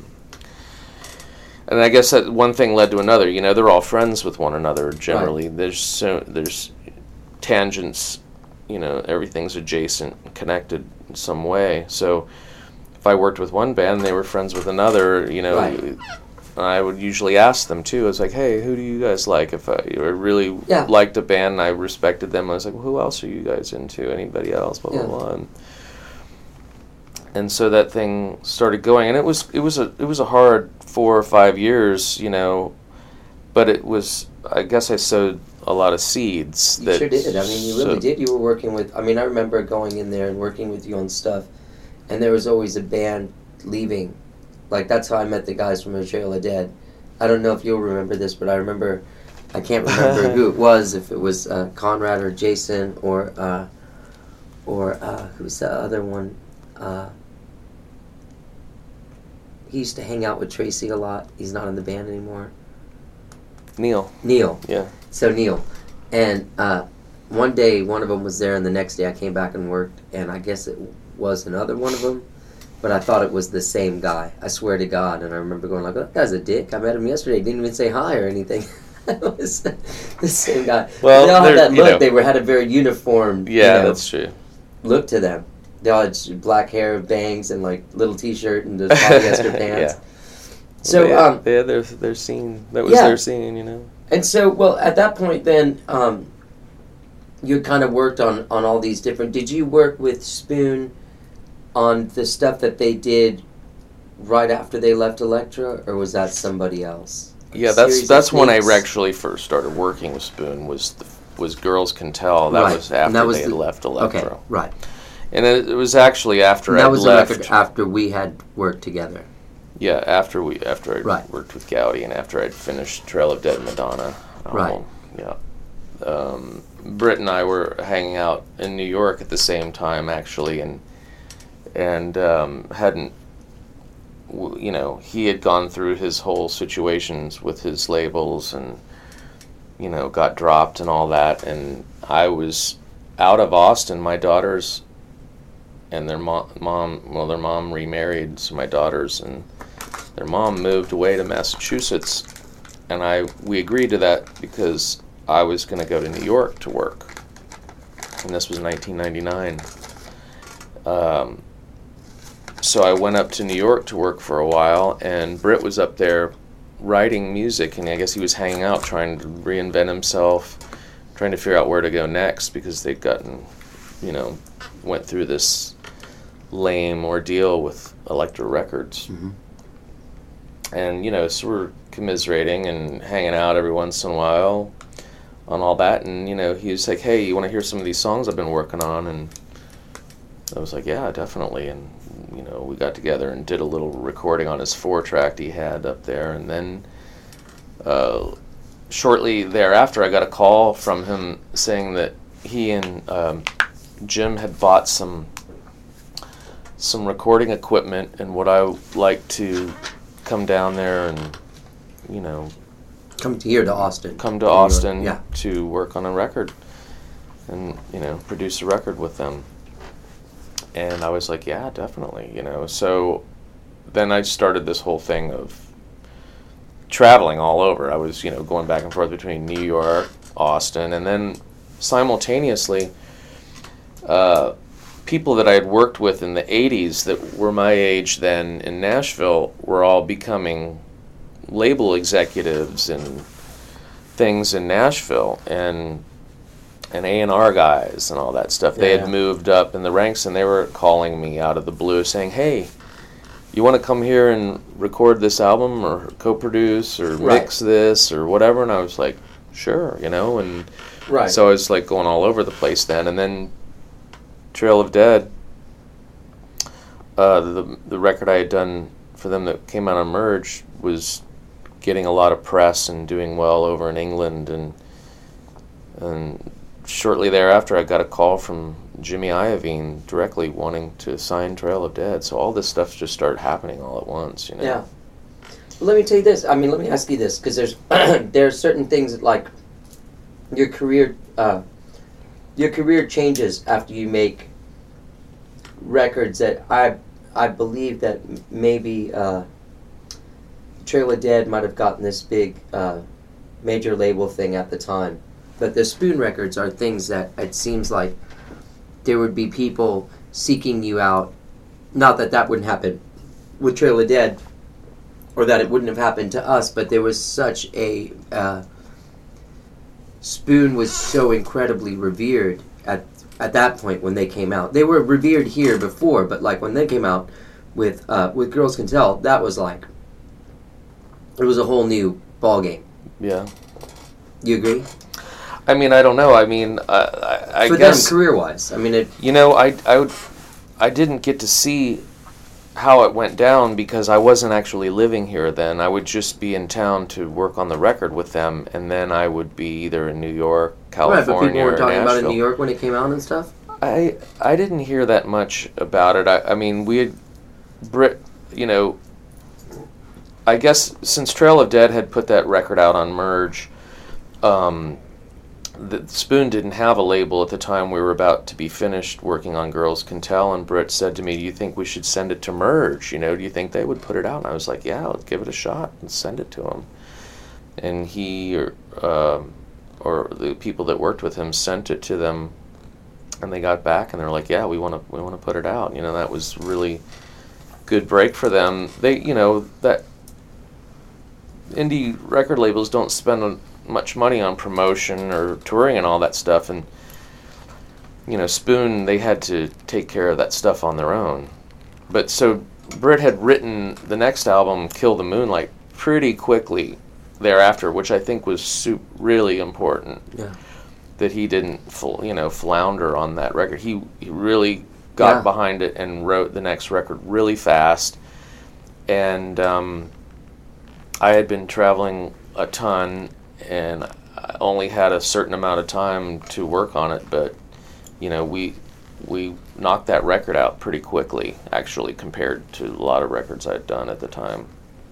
and I guess that one thing led to another. You know, they're all friends with one another generally. Right. There's so there's tangents. You know, everything's adjacent, connected in some way. So if I worked with one band, they were friends with another. You know, Right. I would usually ask them too. I was like, "Hey, who do you guys like?" If I, I really Yeah. liked a band, and I respected them. I was like, well, "Who else are you guys into? Anybody else?" Blah blah Yeah. blah. And, and so that thing started going, and it was it was a it was a hard four or five years, you know, but it was, I guess I sowed a lot of seeds. You that sure did. I mean, you really so- did. You were working with, I mean, I remember going in there and working with you on stuff, and there was always a band leaving. Like, that's how I met the guys from Trail of Dead. I don't know if you'll remember this, but I remember, I can't remember who it was, if it was uh, Conrad or Jason or, uh, or uh, who's the other one? Uh, he used to hang out with Tracy a lot. He's not in the band anymore. Neil. Neil. Yeah. So Neil, and uh, one day one of them was there, and the next day I came back and worked, and I guess it was another one of them, but I thought it was the same guy. I swear to God, and I remember going like, "That guy's a dick. I met him yesterday. Didn't even say hi or anything." It was the same guy. Well, they all had they're- that you look. know. They were had a very uniform, Yeah, you know, that's true. look to them. They all had black hair, bangs, and like little T-shirt and those polyester pants. Yeah. So, they had, um, they had their their scene. That was yeah. their scene, you know. And so, well, at that point, then um, you kind of worked on, on all these different. Did you work with Spoon on the stuff that they did right after they left Elektra, or was that somebody else? Yeah, A that's series that's of when I tapes? actually first started working with Spoon. Was the, was Girls Can Tell. That Right, was and after that was they had the- left Elektra. Okay, right. And it, it was actually after And I that was left. a record after we had worked together. Yeah, after we after I Right. worked with Gowdy and after I'd finished Trail of Dead Madonna. Right. album. Yeah. Um, Britt and I were hanging out in New York at the same time, actually, and and um, hadn't. w- You know, he had gone through his whole situations with his labels and, you know, got dropped and all that. And I was out of Austin. My daughters and their mo- mom, well, their mom remarried, so my daughters and their mom moved away to Massachusetts. And I we agreed to that because I was going to go to New York to work. And this was nineteen ninety-nine. Um, so I went up to New York to work for a while, and Britt was up there writing music, and I guess he was hanging out trying to reinvent himself, trying to figure out where to go next because they'd gotten, you know, went through this lame ordeal with Elektra Records. Mm-hmm. And, you know, so we're commiserating and hanging out every once in a while on all that. And, you know, he was like, hey, you want to hear some of these songs I've been working on? And I was like, yeah, definitely. And, you know, we got together and did a little recording on his four-track he had up there. And then uh, shortly thereafter, I got a call from him saying that he and um, Jim had bought some some recording equipment and would I like to come down there and, you know, Come to here to Austin. come to New York. Austin Yeah. to work on a record and, you know, produce a record with them. And I was like, yeah, definitely, you know. So then I started this whole thing of traveling all over. I was, you know, going back and forth between New York, Austin, and then simultaneously, uh, people that I had worked with in the eighties that were my age then in Nashville were all becoming label executives and things in Nashville, and and A and R guys and all that stuff. They Yeah. had moved up in the ranks, and they were calling me out of the blue saying, hey, you want to come here and record this album or co-produce or Right. mix this or whatever? And I was like, sure, you know, and Right. so I was like going all over the place then. And then Trail of Dead, uh, the the record I had done for them that came out on Merge, was getting a lot of press and doing well over in England, and and shortly thereafter I got a call from Jimmy Iovine directly wanting to sign Trail of Dead. So all this stuff just started happening all at once, you know. Yeah. Well, let me tell you this. I mean, let me ask you this, because there's there are certain things that, like your career, uh, your career changes after you make records that I I believe that m- maybe uh, Trail of Dead might have gotten this big uh, major label thing at the time, but the Spoon records are things that it seems like there would be people seeking you out. Not that that wouldn't happen with Trail of Dead, or that it wouldn't have happened to us, but there was such a uh, Spoon was so incredibly revered at at that point when they came out. They were revered here before, but like when they came out with uh, with Girls Can Tell, that was like it was a whole new ball game. Yeah. You agree? I mean, I don't know. I mean, uh, I, I For guess them, career wise, I mean, it. you know, I I would I didn't get to see how it went down because I wasn't actually living here then. I would just be in town to work on the record with them, and then I would be either in New York, California, Right, but people were or talking about it in Nashville. New York when it came out and stuff. I I didn't hear that much about it. I, I mean, we had Brit, you know, I guess since Trail of Dead had put that record out on Merge, um, the Spoon didn't have a label at the time. We were about to be finished working on Girls Can Tell, and Britt said to me, do you think we should send it to Merge? You know, do you think they would put it out? And I was like, yeah, let's give it a shot and send it to them. And he or, um or the people that worked with him sent it to them, and they got back and they're like, yeah, we want to we want to put it out. You know, that was really good break for them. They, you know, that indie record labels don't spend a, much money on promotion or touring and all that stuff, and you know, Spoon, they had to take care of that stuff on their own. But so Britt had written the next album, Kill the Moonlight, pretty quickly thereafter, which I think was su- really important. Yeah. That he didn't, fl- you know, flounder on that record. He he really got Yeah. behind it and wrote the next record really fast. And um, I had been traveling a ton, and I only had a certain amount of time to work on it. But you know, we we knocked that record out pretty quickly, actually, compared to a lot of records I'd done at the time.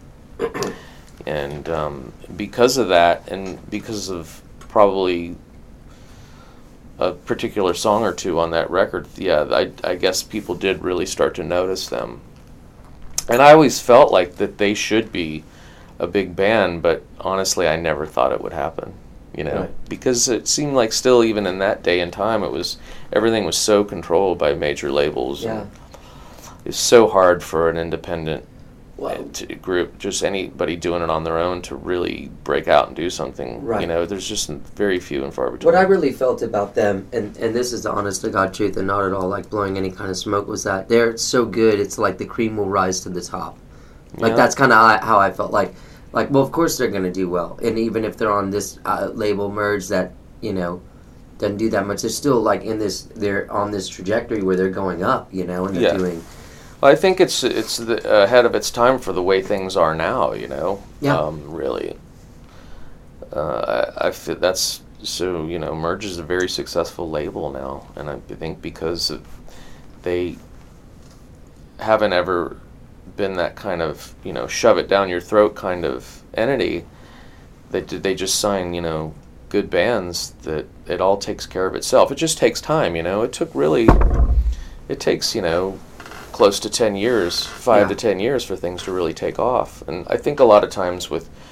And um, because of that, and because of probably a particular song or two on that record, yeah, I, I guess people did really start to notice them. And I always felt like that they should be a big band, but honestly, I never thought it would happen, you know, Right. because it seemed like still, even in that day and time, it was, everything was so controlled by major labels. Yeah. And it's so hard for an independent Well, to group, just anybody doing it on their own, to really break out and do something. Right. You know, there's just very few and far between. what I really felt about them, and, and this is the honest to God truth and not at all like blowing any kind of smoke, was that they're so good, it's like the cream will rise to the top. Like Yeah. that's kind of how I felt like. Like, well, of course they're going to do well. And even if they're on this uh, label Merge that, you know, doesn't do that much, they're still like in this, they're on this trajectory where they're going up, you know, and they're Yeah. doing... Well, I think it's it's the, ahead of its time for the way things are now. You know, Yeah. um, really. Uh, I, I feel that's so. You know, Merge is a very successful label now, and I think because of, they haven't ever been that kind of, you know, shove it down your throat kind of entity. They they just sign, you know, good bands that it all takes care of itself. It just takes time. You know, it took really. It takes, you know, close to ten years, five Yeah. to ten years for things to really take off. And I think a lot of times with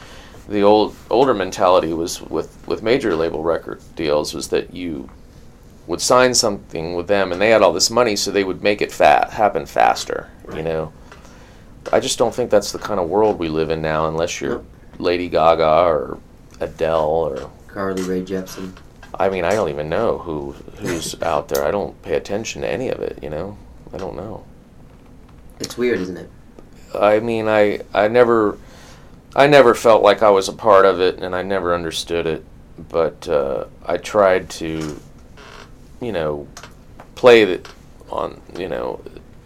the old older mentality was with, with major label record deals was that you would sign something with them and they had all this money, so they would make it fa- happen faster, right. You know. I just don't think that's the kind of world we live in now, unless you're Lady Gaga or Adele or Carly Rae Jepsen. I mean, I don't even know who who's out there. I don't pay attention to any of it, you know. I don't know. It's weird, isn't it? I mean, I I never I never felt like I was a part of it, and I never understood it. But uh, I tried to, you know, play it on, you know,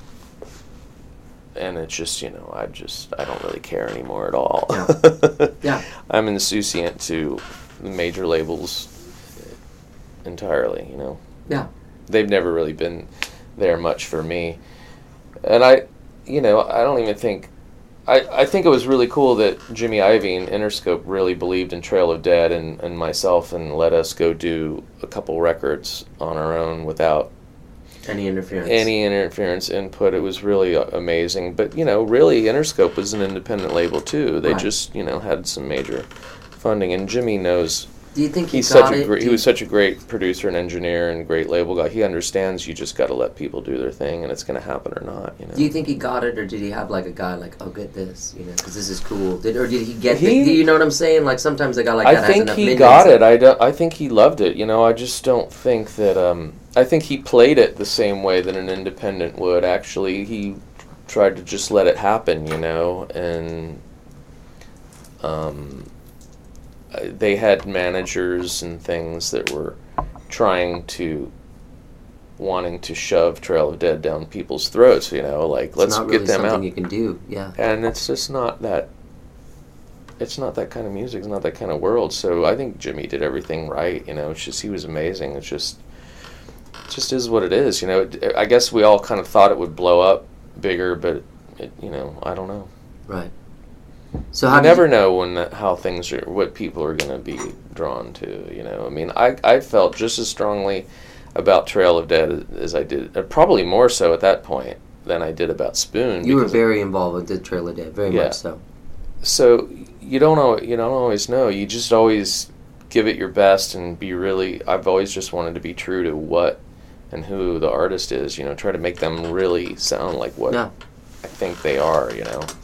and it's just, you know, I just I don't really care anymore at all. Yeah. Yeah. I'm insouciant to the major labels entirely, you know. Yeah. They've never really been there much for me. And I, you know, I don't even think, I, I think it was really cool that Jimmy Iovine, Interscope, really believed in Trail of Dead and, and myself and let us go do a couple records on our own without any interference. Any interference input. It was really amazing. But, you know, really, Interscope was an independent label, too. They right. just, you know, had some major funding. And Jimmy knows... Do you think he he's got such a it? great, Do He you... was such a great producer and engineer and great label guy. He understands you just got to let people do their thing, and it's going to happen or not, you know. Do you think he got it, or did he have, like, a guy like, oh, get this, you know, because this is cool? Did, or did he get he, the, do you know what I'm saying? Like, sometimes a guy like I that has think enough he minions. got it. I, do, I think he loved it, you know. I just don't think that... Um, I think he played it the same way that an independent would. Actually, he tried to just let it happen, you know, and... Um, they had managers and things that were trying to, wanting to shove Trail of Dead down people's throats, you know, like, it's let's not get really them out. Something you can do, yeah. And it's just not that, it's not that kind of music, it's not that kind of world, so I think Jimmy did everything right, you know, it's just, he was amazing, it's just, it just is what it is, you know, it, I guess we all kind of thought it would blow up bigger, but, it, you know, I don't know. Right. So how you do never you... know when the, how things are, what people are going to be drawn to. You know, I mean, I I felt just as strongly about Trail of Dead as I did, uh, probably more so at that point than I did about Spoon. You were very involved with the Trail of Dead, very yeah. much so. So you don't know, you don't always know. You just always give it your best and be really. I've always just wanted to be true to what and who the artist is. You know, try to make them really sound like what yeah. I think they are. You know.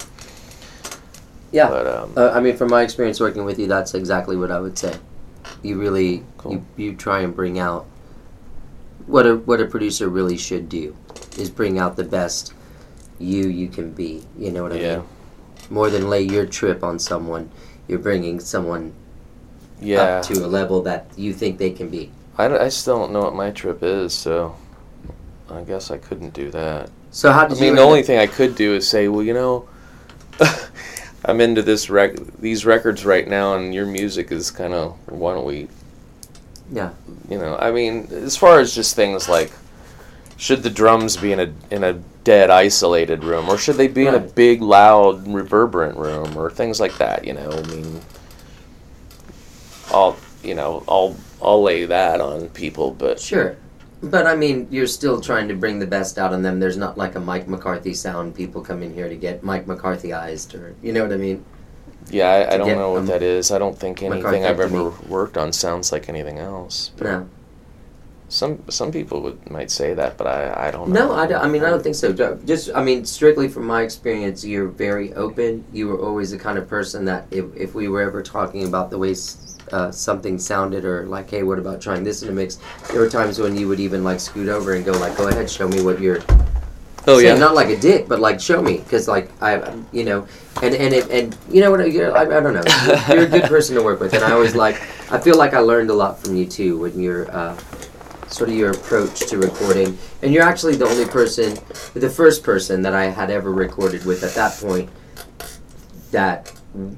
Yeah, but, um, uh, I mean, from my experience working with you, that's exactly what I would say. You really, cool. you, you try and bring out what a what a producer really should do, is bring out the best you you can be. You know what I yeah. mean? More than lay your trip on someone, you're bringing someone yeah. up to a level that you think they can be. I, I still don't know what my trip is, so I guess I couldn't do that. So how did I mean, you the only up- thing I could do is say, well, you know, I'm into this rec- these records right now, and your music is kind of, why don't we, yeah, you know, I mean, as far as just things like, should the drums be in a in a dead, isolated room, or should they be right. in a big, loud, reverberant room, or things like that, you know, I mean, I'll, you know, I'll, I'll lay that on people, but... Sure. But, I mean, you're still trying to bring the best out in them. There's not like a Mike McCarthy sound people come in here to get Mike McCarthyized, or, you know what I mean? Yeah, I, I don't know what that is. I don't think anything I've ever me. worked on sounds like anything else. But no. Some some people would might say that, but I, I don't know. No, I, don't, I mean, I don't think so. Just, I mean, strictly from my experience, you're very open. You were always the kind of person that if, if we were ever talking about the way uh, something sounded, or like, hey, what about trying this in a mix, there were times when you would even like scoot over and go like, go ahead, show me what you're oh saying. yeah, Not like a dick, but like, show me, because like I, you know, and and it, and you know what, you're, I, I don't know, you're, you're a good person to work with, and I always like, I feel like I learned a lot from you too when you're uh, sort of your approach to recording, and you're actually the only person, the first person that I had ever recorded with at that point that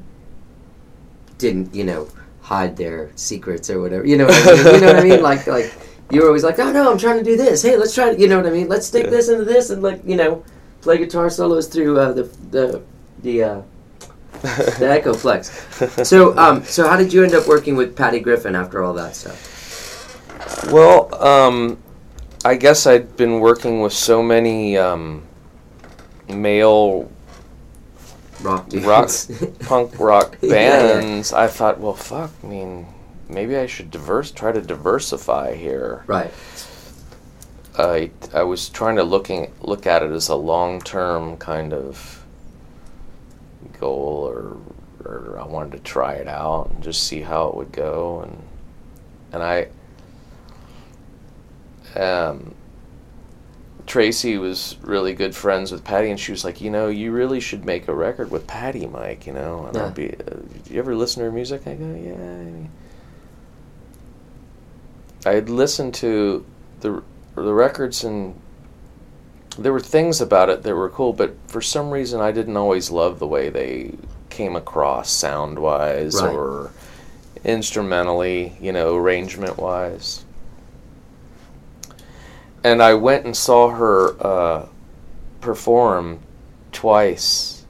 didn't, you know, hide their secrets or whatever. You know what I mean? You know what I mean? Like, like you were always like, oh no, I'm trying to do this. Hey, let's try to, you know what I mean? Let's stick yeah. this into this and like, you know, play guitar solos through uh, the the the uh, the Echo Flex. So, um, so how did you end up working with Patty Griffin after all that stuff? Well, um, I guess I'd been working with so many um, male rock dudes. rock, punk rock Yeah, yeah. bands, I thought, well, fuck, I mean, maybe I should diverse, try to diversify here. Right. I I was trying to looking look at it as a long term kind of goal, or or I wanted to try it out and just see how it would go, and and I um Tracy was really good friends with Patty, and she was like, you know, you really should make a record with Patty, Mike, you know, and Yeah. I'll be, uh, do you ever listen to her music? I go, yeah. I had listened to the the records, and there were things about it that were cool, but for some reason I didn't always love the way they came across sound-wise, Right. or instrumentally, you know, arrangement-wise. And I went and saw her uh, perform twice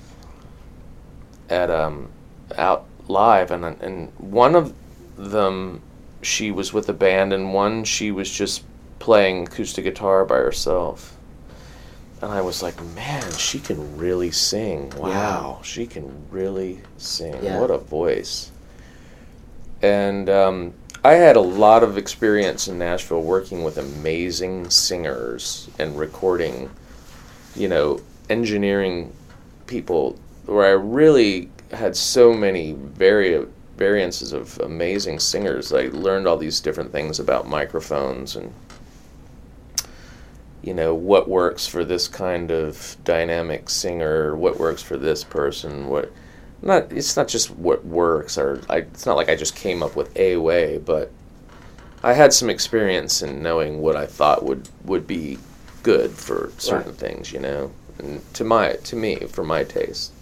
at um out live, and and one of them she was with a band, and one she was just playing acoustic guitar by herself. And I was like, man, she can really sing. Wow, Yeah. she can really sing. Yeah. What a voice. And um, I had a lot of experience in Nashville working with amazing singers and recording, you know, engineering people, where I really had so many vari- variances of amazing singers. I learned all these different things about microphones, and you know, what works for this kind of dynamic singer, what works for this person, what not it's not just what works, or I, it's not like I just came up with a way, but I had some experience in knowing what I thought would, would be good for certain Right. things, you know, and to my to me, for my taste.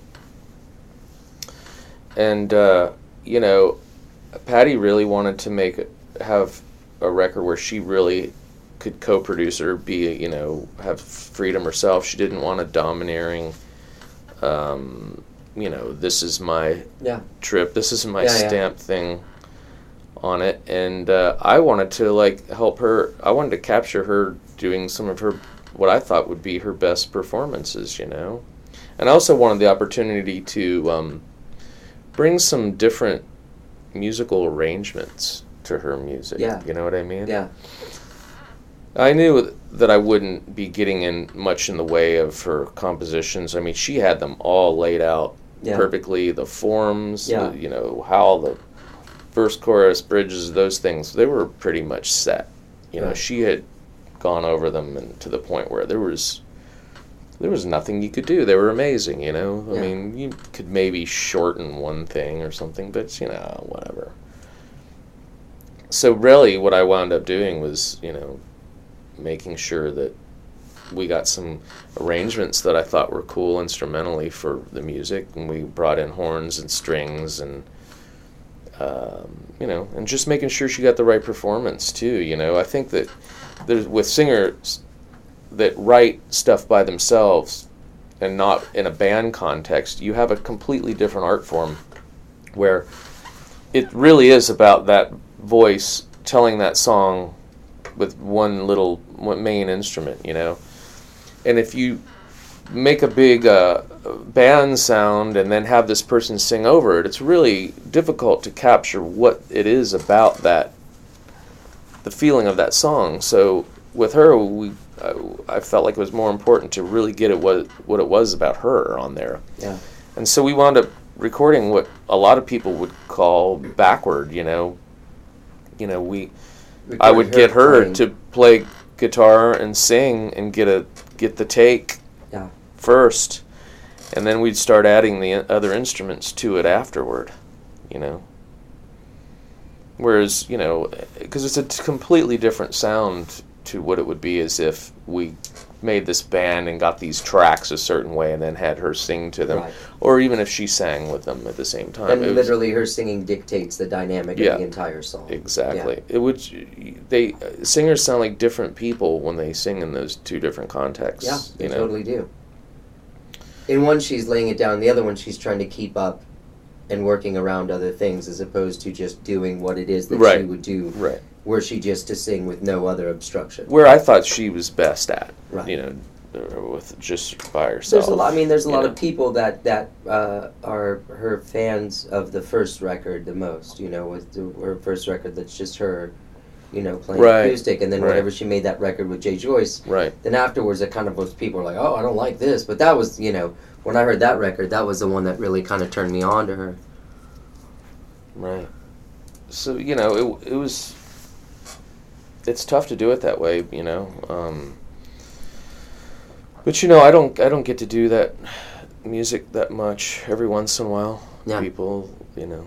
And uh, you know, Patty really wanted to make have a record where she really could co-produce or be, you know, have freedom herself. She didn't want a domineering, um, you know, this is my Yeah. trip, this is my Yeah, yeah. stamp thing on it. And uh, I wanted to, like, help her. I wanted to capture her doing some of her, what I thought would be her best performances, you know. And I also wanted the opportunity to um, bring some different musical arrangements to her music. Yeah. You know what I mean? Yeah. I knew that I wouldn't be getting in much in the way of her compositions. I mean, she had them all laid out Yeah. perfectly. The forms, Yeah. the, you know, how the verse, chorus, bridges, those things, they were pretty much set. You know, Right. she had gone over them, and to the point where there was there was nothing you could do. They were amazing, you know. I Yeah. mean, you could maybe shorten one thing or something, but, you know, whatever. So really what I wound up doing was, you know, making sure that we got some arrangements that I thought were cool instrumentally for the music, and we brought in horns and strings, and um, you know, and just making sure she got the right performance too. You know, I think that there's with singers that write stuff by themselves and not in a band context, you have a completely different art form where it really is about that voice telling that song with one little one main instrument, you know. And if you make a big uh, band sound and then have this person sing over it, it's really difficult to capture what it is about that, the feeling of that song. So with her, we I, I felt like it was more important to really get it what what it was about her on there. Yeah. And so we wound up recording what a lot of people would call backward, you know. You know, we I would get her playing. to play guitar and sing and get a get the take Yeah. first, and then we'd start adding the other instruments to it afterward, you know. Whereas, you know, because it's a t- completely different sound to what it would be as if we made this band and got these tracks a certain way and then had her sing to them, Right. or even if she sang with them at the same time. And It was- literally her singing dictates the dynamic Yeah. of the entire song. Exactly. It would. They singers sound like different people when they sing in those two different contexts. Yeah, they you know? totally do. In one, she's laying it down. The other one, she's trying to keep up and working around other things, as opposed to just doing what it is that she Right. would do. Right. Were she just to sing with no other obstruction. Where I thought she was best at. Right. You know, uh, with just by herself. There's a lot. I mean, there's a you lot know? of people that that uh, are her fans of the first record the most. You know, with the, her first record that's just her, you know, playing Right. acoustic, and then Right. whenever she made that record with Jay Joyce, Right. then afterwards, it kind of was people were like, oh, I don't like this, but that was, you know, when I heard that record, that was the one that really kind of turned me on to her. Right. So, you know, it it was. It's tough to do it that way, you know. Um, but you know, I don't I don't get to do that music that much. Every once in a while, Yeah. people, you know.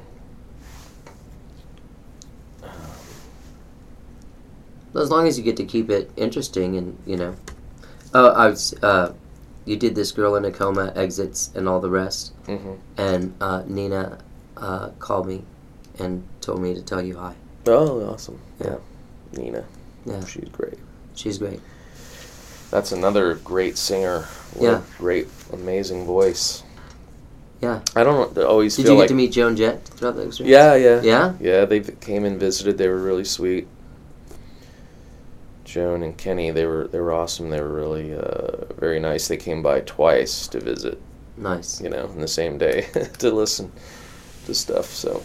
Well, as long as you get to keep it interesting, and you know, oh, I was, uh, you did This Girl in a Coma, Exits, and all the rest, Mm-hmm. and uh, Nina uh, called me and told me to tell you hi. Oh, awesome! Yeah. Yeah, Nina. Yeah, She's great. she's great. That's another great singer. What Yeah. a great, amazing voice. Yeah. I don't always Did feel you get like. to meet Joan Jett throughout the experience? Yeah, yeah. Yeah? Yeah, they v- came and visited. They were really sweet. Joan and Kenny, they were they were awesome. They were really uh, very nice. They came by twice to visit, Nice. you know, in the same day to listen to stuff. So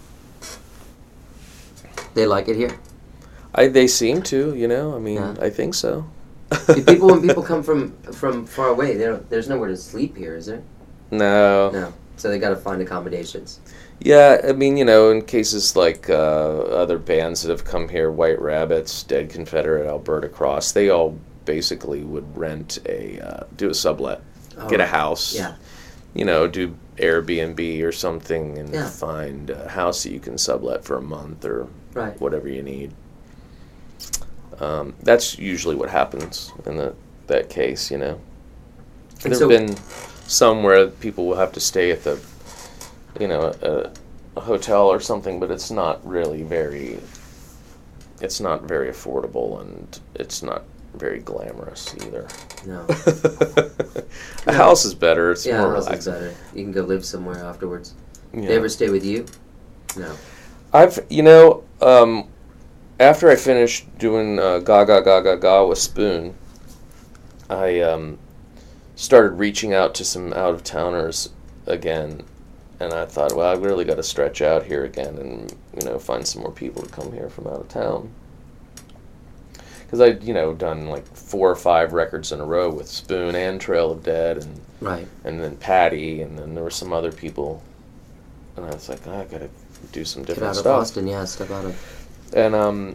They like it here? I they seem to, you know. I mean, Yeah. I think so. Do people, when people come from from far away, they don't, there's nowhere to sleep here, is there? No. No. So they got to find accommodations. Yeah, I mean, you know, in cases like uh, other bands that have come here, White Rabbits, Dead Confederate, Alberta Cross, they all basically would rent a, uh, do a sublet, Oh, get a house, Yeah. you know, do Airbnb or something and Yeah. find a house that you can sublet for a month or Right. whatever you need. Um, that's usually what happens in the, that case, you know. And There have so- been some where people will have to stay at the, you know, a, a hotel or something, but it's not really very, it's not very affordable and it's not very glamorous either. No. A house is better. It's Yeah, more house is relaxing. better. You can go live somewhere afterwards. Yeah. They ever stay with you? No. I've, you know, um, after I finished doing uh, Gaga Gaga Ga with Spoon, I um, started reaching out to some out-of-towners again, and I thought, well, I really got to stretch out here again and, you know, find some more people to come here from out of town. Because I'd, you know, done like four or five records in a row with Spoon and Trail of Dead and Right. and then Patty, and then there were some other people, and I was like, oh, I got to do some Get different out of stuff. Boston, yeah, step out of... And um,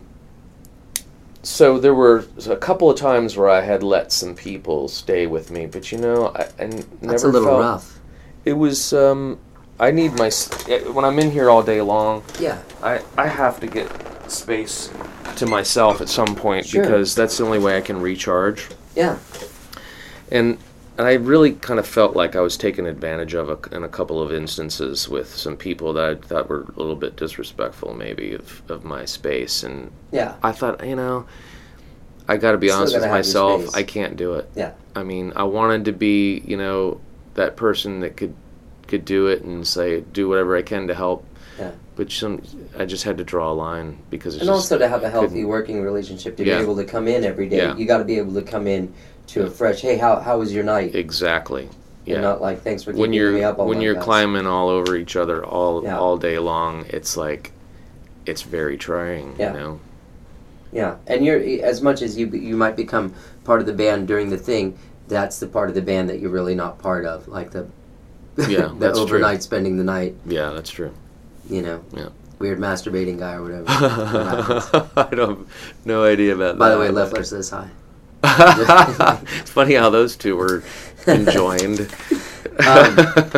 so there were a couple of times where I had let some people stay with me, but you know, I, I n- never That's a little felt rough. it was. Um, I need my s- when I'm in here all day long. Yeah. I I have to get space to myself at some point Sure. because that's the only way I can recharge. Yeah. And and I really kind of felt like I was taken advantage of a, in a couple of instances with some people that I thought were a little bit disrespectful, maybe, of, of my space. And Yeah. I thought, you know, I got to be Still honest with gotta have your myself. space. I can't do it. Yeah. I mean, I wanted to be, you know, that person that could could do it and say, do whatever I can to help. Yeah. But some, I just had to draw a line because it's And just, also to have a healthy couldn't- working relationship, to Yeah. be able to come in every day. Yeah. You got to be able to come in to a fresh, hey, how how was your night? exactly. Yeah. And not like, thanks for when keeping you're me up all when night, you're guys." climbing all over each other all Yeah. all day long, it's like it's very trying. Yeah. You know. Yeah, and you're as much as you you might become part of the band during the thing, that's the part of the band that you're really not part of, like the Yeah, the that's true. overnight spending the night, Yeah, that's true. you know, Yeah. weird masturbating guy or whatever. What happens. I don't no idea about By that. the way, Leffler says hi. It's funny how those two were enjoined. Um,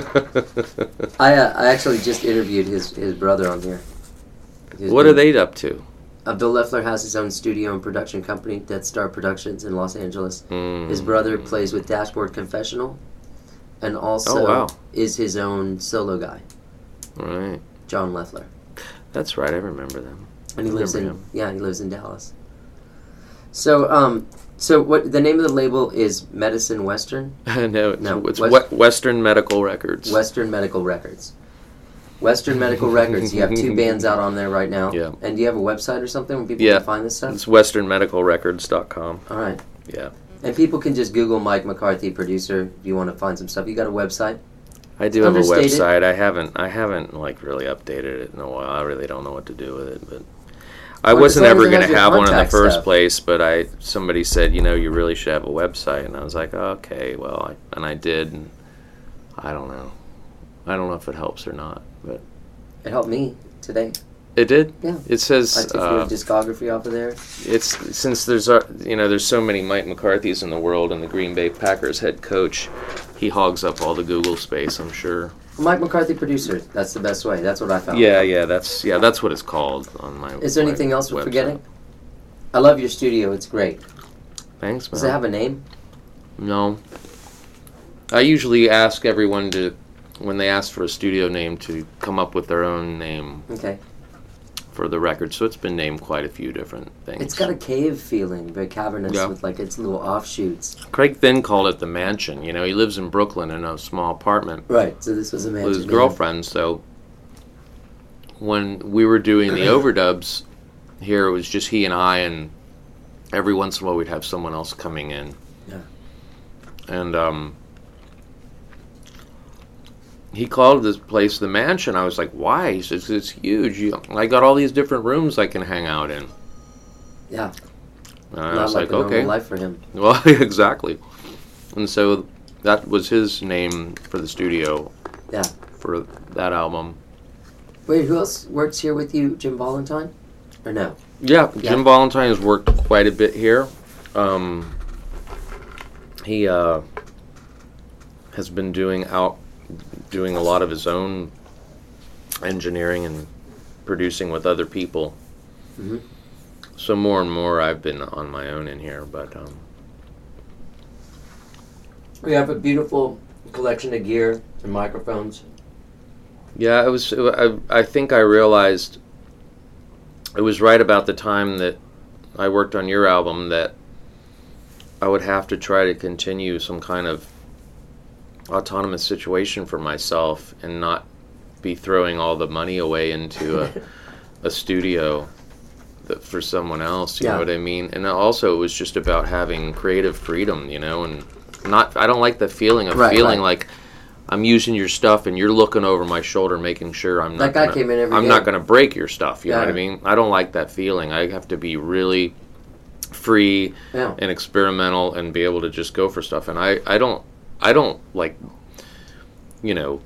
I uh, I actually just interviewed his his brother on here. He's what been- are they up to? Uh, Bill Leffler has his own studio and production company, Death Star Productions in Los Angeles. Mm. His brother plays with Dashboard Confessional, and also Oh, wow. is his own solo guy, Right. John Leffler. That's right. I remember them. And he I lives in remember yeah, he lives in Dallas. So um, so what the name of the label is Medicine Western him. no, it's, No, it's West- we- Western Medical Records. Western Medical Records. Western Medical Records. You have two bands out on there right now. Yeah. And do you have a website or something where people Yeah. can find this stuff? It's western medical records dot com. All right. Yeah. And people can just Google Mike McCarthy, producer, if you want to find some stuff. You got a website? I do have a Understated. website. I haven't I haven't like really updated it in a while. I really don't know what to do with it, but I Well, wasn't as long ever as it going has to your have one in the contact first stuff. place. But I somebody said, you know, you really should have a website, and I was like, okay, well, I, and I did. And I don't know. I don't know if it helps or not, but It helped me today. it did. Yeah. It I says took uh, your discography off of there. it's since there's uh, you know there's so many Mike McCarthys in the world, and the Green Bay Packers head coach, he hogs up all the Google space, I'm sure. Mike McCarthy, producer. That's the best way. That's what I found. Yeah, yeah, that's yeah, that's what it's called on my. Is there my anything else we're website. forgetting? I love your studio. It's great. Thanks, man. Does it have a name? No. I usually ask everyone to, when they ask for a studio name, to come up with their own name Okay. for the record. So it's been named quite a few different things. It's got a cave feeling, very cavernous Yeah. with like its little offshoots. Craig Finn called it the mansion. You know, he lives in Brooklyn in a small apartment Right. So this was a mansion. with his yeah. girlfriend. So when we were doing the overdubs here, it was just he and I, and every once in a while we'd have someone else coming in. Yeah. And um, he called this place the mansion. I was like, why? He says, it's huge. You, I got all these different rooms I can hang out in. Yeah. And I Not was like like, a normal okay. life for him. Well, exactly. And so that was his name for the studio Yeah. for that album. Wait, who else works here with you? Jim Valentine? Or no? Yeah, Yeah. Jim Valentine has worked quite a bit here. Um, he uh, has been doing out, doing a lot of his own engineering and producing with other people. Mm-hmm. So more and more, I've been on my own in here. But um, We have a beautiful collection of gear and microphones. yeah, it was. I, I think I realized it was right about the time that I worked on your album that I would have to try to continue some kind of autonomous situation for myself and not be throwing all the money away into a, a studio that for someone else, you Yeah. know what I mean? And also it was just about having creative freedom, you know, and not, I don't like the feeling of Right, feeling right. like I'm using your stuff and you're looking over my shoulder making sure I'm not That guy gonna, came in every I'm day. not going to break your stuff, you know Yeah. what I mean? I don't like that feeling. I have to be really free Yeah. and experimental and be able to just go for stuff. And I, I don't, I don't like, you know,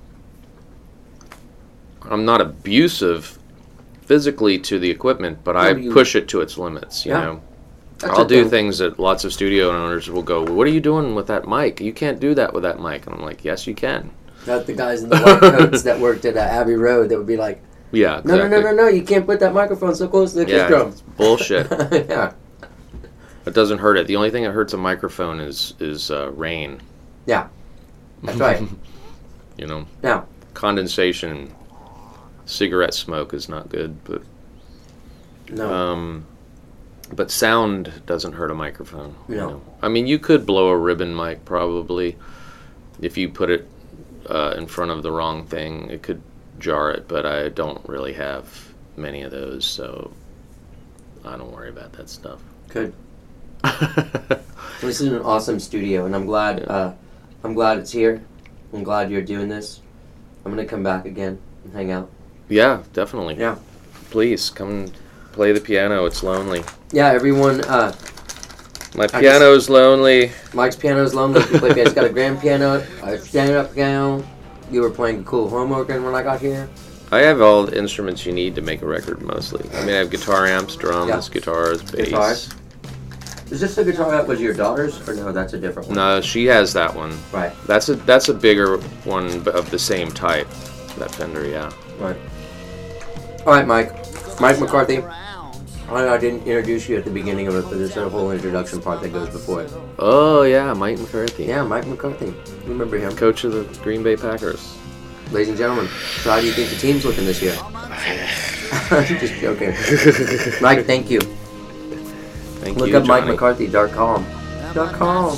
I'm not abusive physically to the equipment, but I No, you- push it to its limits, you Yeah. know. That's I'll a do thing. things that lots of studio owners will go, what are you doing with that mic? You can't do that with that mic. And I'm like, yes, you can. Not the guys in the white coats that worked at uh, Abbey Road that would be like, Yeah, no, exactly. no, no, no, no, you can't put that microphone so close to the kick Yeah, drum. it's bullshit. Yeah. It doesn't hurt it. The only thing that hurts a microphone is is uh, rain. Yeah. That's right. You know, Now, condensation, cigarette smoke is not good, but no. um, but sound doesn't hurt a microphone. you No. know. I mean, you could blow a ribbon mic probably if you put it uh, in front of the wrong thing. It could jar it, but I don't really have many of those, so I don't worry about that stuff. Good. This is an awesome studio, and I'm glad. Yeah. Uh, I'm glad it's here. I'm glad you're doing this. I'm gonna come back again and hang out. Yeah, definitely. Yeah. Please come play the piano. It's lonely. Yeah, everyone. Uh, My I piano's lonely. Mike's piano is lonely. He play piano. He's got a grand piano, a stand-up piano. You were playing a cool home organ when I got here. I have all the instruments you need to make a record, mostly. I mean, I have guitar amps, drums, Yeah. guitars, bass. Guitars. Is this the guitar that was your daughter's, or no? That's a different one. No, she has that one. Right. That's a that's a bigger one b- of the same type. That Fender, yeah. Right. All right, Mike. Mike McCarthy. I know I didn't introduce you at the beginning of it, but there's a whole introduction part that goes before it. Oh yeah, Mike McCarthy. Yeah, Mike McCarthy. Remember him. Coach of the Green Bay Packers. Ladies and gentlemen, so how do you think the team's looking this year? Just joking. Mike, thank you. Thank Look you, up Mike Johnny. McCarthy dot com. Dot com.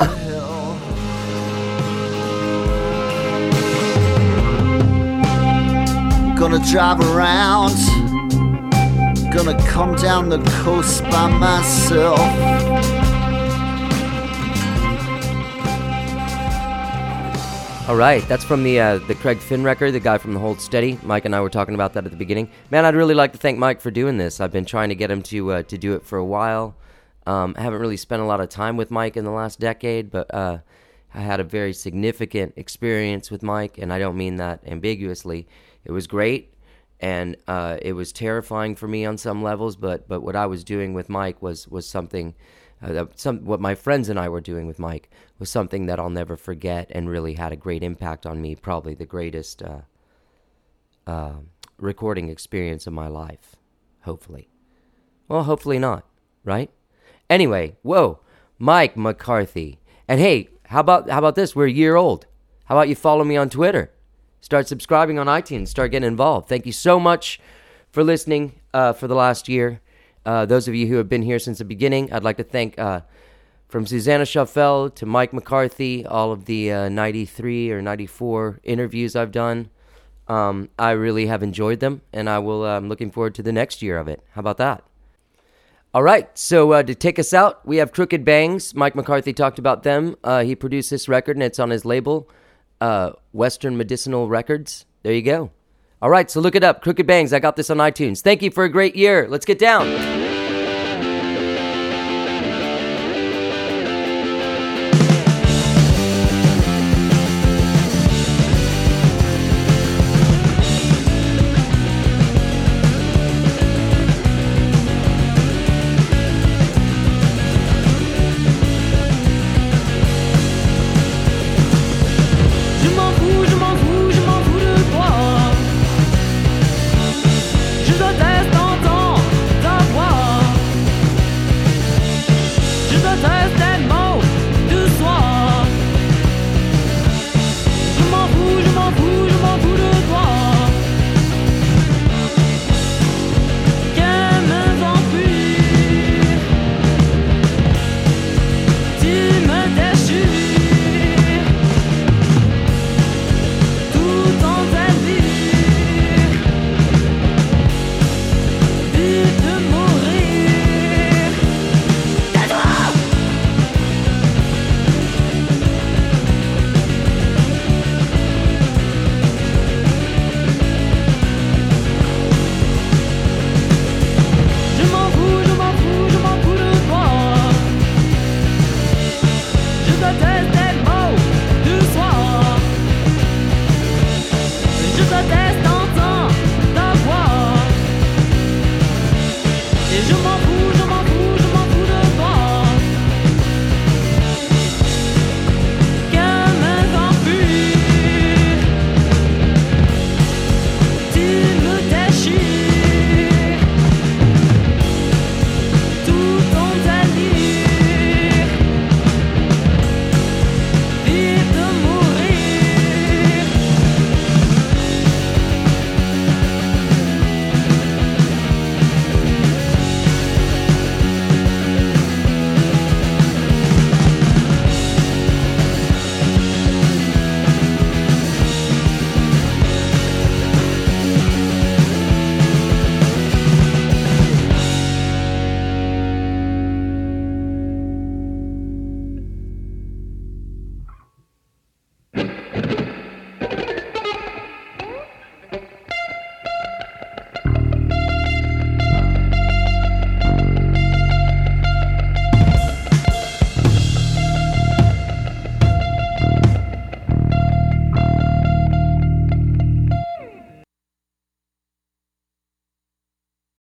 Gonna drive around, gonna come down the coast by myself. All right, that's from the uh, the Craig Finn record, the guy from the Hold Steady. Mike and I were talking about that at the beginning. Man, I'd really like to thank Mike for doing this. I've been trying to get him to uh, to do it for a while. Um, I haven't really spent a lot of time with Mike in the last decade, but uh, I had a very significant experience with Mike, and I don't mean that ambiguously. It was great, and uh, it was terrifying for me on some levels, but but what I was doing with Mike was was something... Uh, some what my friends and I were doing with Mike was something that I'll never forget and really had a great impact on me, probably the greatest uh, uh, recording experience of my life, hopefully. Well, hopefully not, right? Anyway, whoa, Mike McCarthy. And hey, how about how about this? We're a year old. How about you follow me on Twitter? Start subscribing on iTunes. Start getting involved. Thank you so much for listening uh, for the last year. Uh, those of you who have been here since the beginning, I'd like to thank, uh, from Susanna Schaffel to Mike McCarthy, all of the uh, ninety-three or ninety-four interviews I've done. Um, I really have enjoyed them, and I will. Uh, I'm looking forward to the next year of it. How about that? All right, so uh, to take us out, we have Crooked Bangs. Mike McCarthy talked about them. Uh, he produced this record, and it's on his label, uh, Western Medicinal Records. There you go. All right, so look it up, Crooked Bangs. I got this on iTunes. Thank you for a great year. Let's get down.